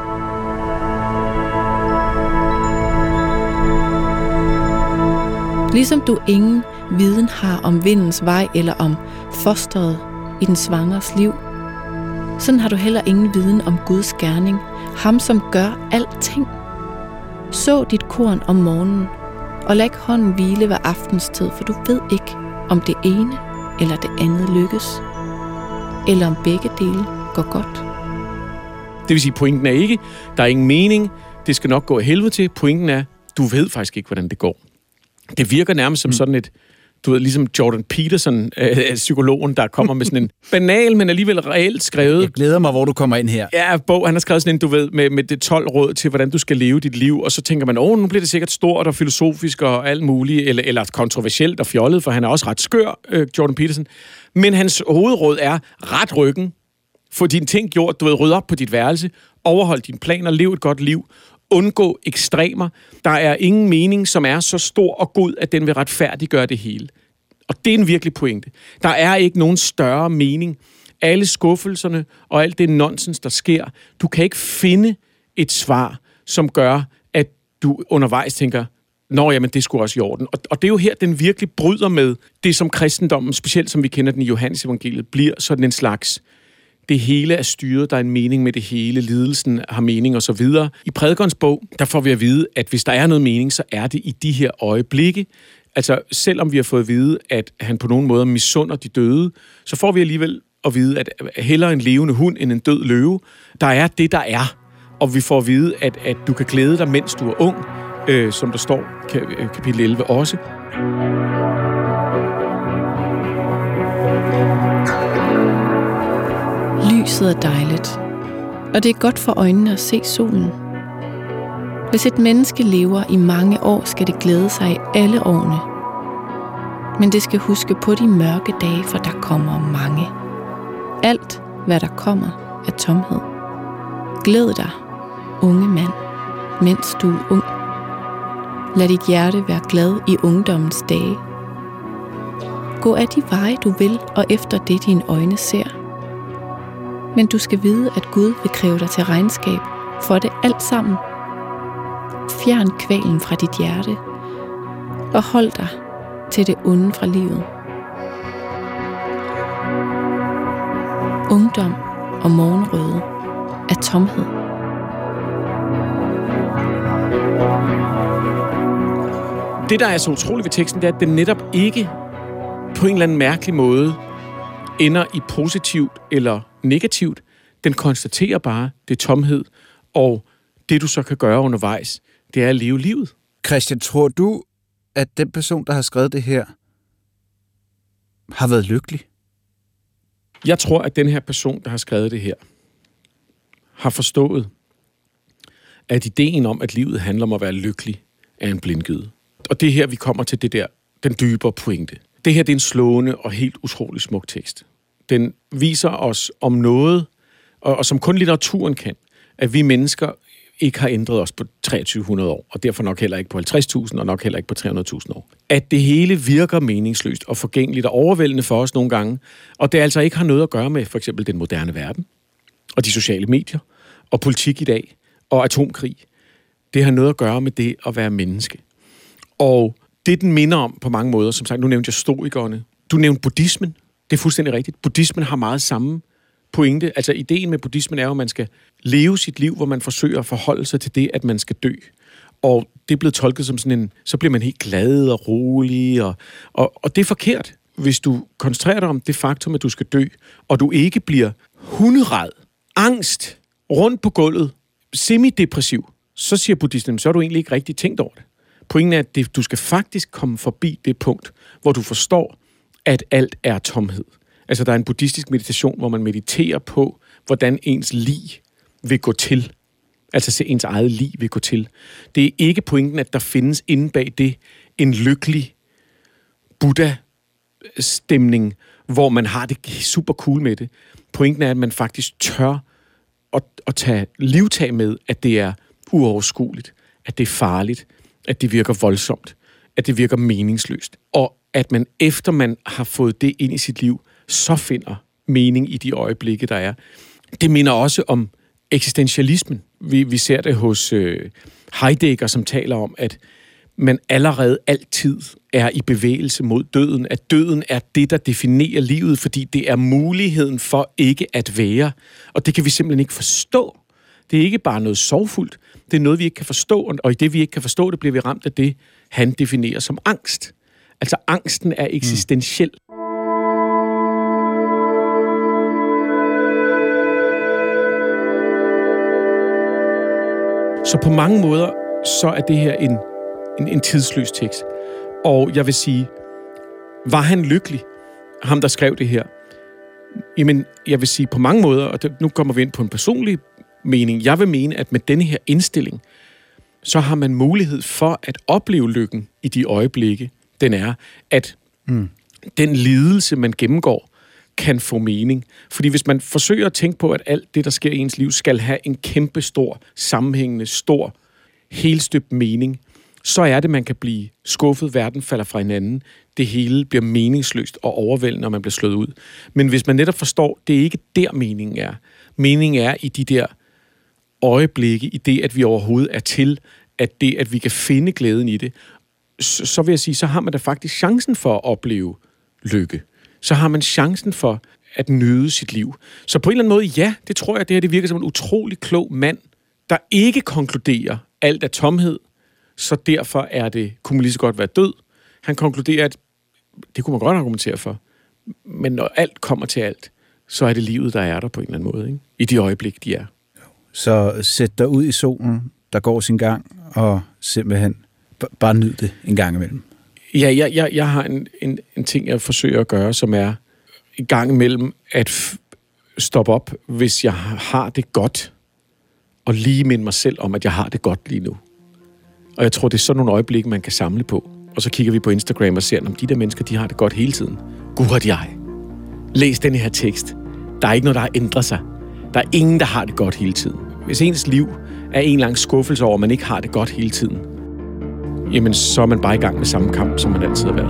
Ligesom du ingen viden har om vindens vej eller om fosteret i den svangers liv, sådan har du heller ingen viden om Guds gerning, ham som gør alting. Så dit korn om morgenen, og lad hånden hvile ved aftenstid, for du ved ikke, om det ene eller det andet lykkes, eller om begge dele går godt. Det vil sige, pointen er ikke, der er ingen mening, det skal nok gå af helvede til. Pointen er, du ved faktisk ikke, hvordan det går. Det virker nærmest som sådan et, du ved, ligesom Jordan Peterson, psykologen, der kommer med sådan en banal, men alligevel reelt skrevet. Jeg glæder mig, hvor du kommer ind her. Ja, bog. Han har skrevet sådan en, du ved, med det 12 råd til, hvordan du skal leve dit liv, og så tænker man, nu bliver det sikkert stort og filosofisk og alt muligt, eller kontroversielt og fjollet, for han er også ret skør, Jordan Peterson. Men hans hovedråd er, ret ryggen, få dine ting gjort, du ved, rydde op på dit værelse, overhold dine planer, lev et godt liv, undgå ekstremer. Der er ingen mening, som er så stor og god, at den vil retfærdiggøre det hele. Og det er en virkelig pointe. Der er ikke nogen større mening. Alle skuffelserne og alt det nonsens, der sker, du kan ikke finde et svar, som gør, at du undervejs tænker, jamen det er sgu også i orden. Og det er jo her, den virkelig bryder med det, som kristendommen, specielt som vi kender den i Johannes evangeliet, bliver sådan en slags, det hele er styret, der er en mening med det hele, lidelsen har mening og så videre. I prædikernes bog, der får vi at vide, at hvis der er noget mening, så er det i de her øjeblikke. Altså, selvom vi har fået at vide, at han på nogen måde misunder de døde, så får vi alligevel at vide, at hellere en levende hund end en død løve. Der er det, der er. Og vi får at vide, at du kan glæde dig, mens du er ung, som der står kapitel 11 også. Lyset er dejligt, og det er godt for øjnene at se solen. Hvis et menneske lever i mange år, skal det glæde sig i alle årene. Men det skal huske på de mørke dage, for der kommer mange. Alt, hvad der kommer, er tomhed. Glæd dig, unge mand, mens du er ung. Lad dit hjerte være glad i ungdommens dage. Gå af de veje, du vil, og efter det, dine øjne ser. Men du skal vide, at Gud vil kræve dig til regnskab for det alt sammen. Fjern kvalen fra dit hjerte, og hold dig til det onde fra livet. Ungdom og morgenrøde er tomhed. Det, der er så utroligt ved teksten, det er, at den netop ikke på en eller anden mærkelig måde ender i positivt eller negativt. Den konstaterer bare, det er tomhed, og det, du så kan gøre undervejs, det er at leve livet. Christian, tror du, at den person, der har skrevet det her, har været lykkelig? Jeg tror, at den her person, der har skrevet det her, har forstået, at ideen om, at livet handler om at være lykkelig, er en blindgyde. Og det er her, vi kommer til det der, den dybere pointe. Det her, det er en slående og helt utrolig smuk tekst. Den viser os om noget, og som kun litteraturen kan, at vi mennesker ikke har ændret os på 2300 år, og derfor nok heller ikke på 50.000, og nok heller ikke på 300.000 år. At det hele virker meningsløst og forgængeligt og overvældende for os nogle gange, og det altså ikke har noget at gøre med for eksempel den moderne verden, og de sociale medier, og politik i dag, og atomkrig. Det har noget at gøre med det at være menneske. Og det, den minder om på mange måder, som sagt, nu nævnte jeg stoikerne, du nævnte buddhismen, det er fuldstændig rigtigt. Buddhismen har meget samme pointe. Altså, ideen med buddhismen er jo, at man skal leve sit liv, hvor man forsøger at forholde sig til det, at man skal dø. Og det er blevet tolket som sådan en, så bliver man helt glad og rolig, og det er forkert, hvis du koncentrerer dig om det faktum, at du skal dø, og du ikke bliver hunderæd, angst, rundt på gulvet, semidepressiv, så siger buddhisten, så har du egentlig ikke rigtig tænkt over det. Pointen er, at du skal faktisk komme forbi det punkt, hvor du forstår, at alt er tomhed. Altså, der er en buddhistisk meditation, hvor man mediterer på, hvordan ens lig vil gå til. Altså, ens eget lig vil gå til. Det er ikke pointen, at der findes inde bag det en lykkelig Buddha-stemning, hvor man har det super cool med det. Pointen er, at man faktisk tør at tage livtag med, at det er uoverskueligt, at det er farligt, at det virker voldsomt, at det virker meningsløst, og at man efter man har fået det ind i sit liv, så finder mening i de øjeblikke, der er. Det minder også om eksistentialismen. Vi ser det hos Heidegger, som taler om, at man allerede altid er i bevægelse mod døden, at døden er det, der definerer livet, fordi det er muligheden for ikke at være. Og det kan vi simpelthen ikke forstå. Det er ikke bare noget sorgfuldt. Det er noget, vi ikke kan forstå, og i det, vi ikke kan forstå det, bliver vi ramt af det, han definerer som angst. Altså, angsten er eksistentiel. Så på mange måder, så er det her en tidsløs tekst. Og jeg vil sige, var han lykkelig, ham der skrev det her? Jamen, jeg vil sige på mange måder, og nu kommer vi ind på en personlig mening. Jeg vil mene, at med denne her indstilling, så har man mulighed for at opleve lykken i de øjeblikke, den er, at den lidelse, man gennemgår, kan få mening. Fordi hvis man forsøger at tænke på, at alt det, der sker i ens liv, skal have en kæmpe stor, sammenhængende, stor, helstøbt mening, så er det, man kan blive skuffet, verden falder fra hinanden, det hele bliver meningsløst og overvældende, når man bliver slået ud. Men hvis man netop forstår, det er ikke der meningen er. Meningen er i de der øjeblikke, i det, at vi overhovedet er til, at det, at vi kan finde glæden i det, så vil jeg sige, så har man da faktisk chancen for at opleve lykke. Så har man chancen for at nyde sit liv. Så på en eller anden måde, ja, det tror jeg, det virker som en utrolig klog mand, der ikke konkluderer, alt er tomhed, så derfor kunne man lige så godt være død. Han konkluderer, at det kunne man godt argumentere for, men når alt kommer til alt, så er det livet, der er der på en eller anden måde, ikke? I de øjeblik, de er. Så sæt dig ud i solen, der går sin gang, og simpelthen bare nyd det en gang imellem. Ja, jeg har en ting, jeg forsøger at gøre, som er en gang imellem at stoppe op, hvis jeg har det godt, og lige minde mig selv om, at jeg har det godt lige nu. Og jeg tror, det er sådan nogle øjeblikke, man kan samle på. Og så kigger vi på Instagram og ser, om de der mennesker, de har det godt hele tiden. Gud har jeg. Læs den her tekst. Der er ikke noget, der har ændret sig. Der er ingen, der har det godt hele tiden. Hvis ens liv er en lang skuffelse over, at man ikke har det godt hele tiden, jamen så er man bare i gang med samme kamp, som man altid har været.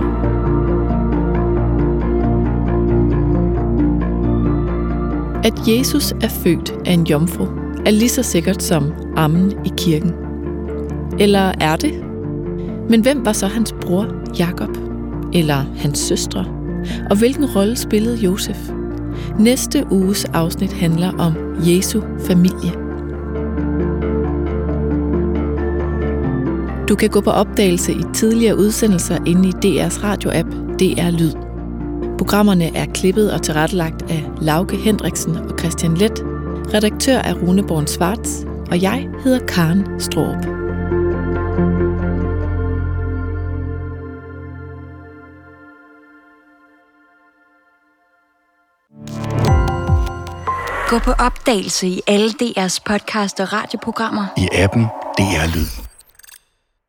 At Jesus er født af en jomfru, er lige så sikkert som ammen i kirken. Eller er det? Men hvem var så hans bror Jakob? Eller hans søstre? Og hvilken rolle spillede Josef? Næste uges afsnit handler om Jesu familie. Du kan gå på opdagelse i tidligere udsendelser inde i DR's radioapp DR Lyd. Programmerne er klippet og tilrettelagt af Lauke Hendriksen og Christian Leth. Redaktør er Rune Born Schwartz, og jeg hedder Karen Straarup. Gå på opdagelse i alle DR's podcast og radioprogrammer. I appen DR Lyd.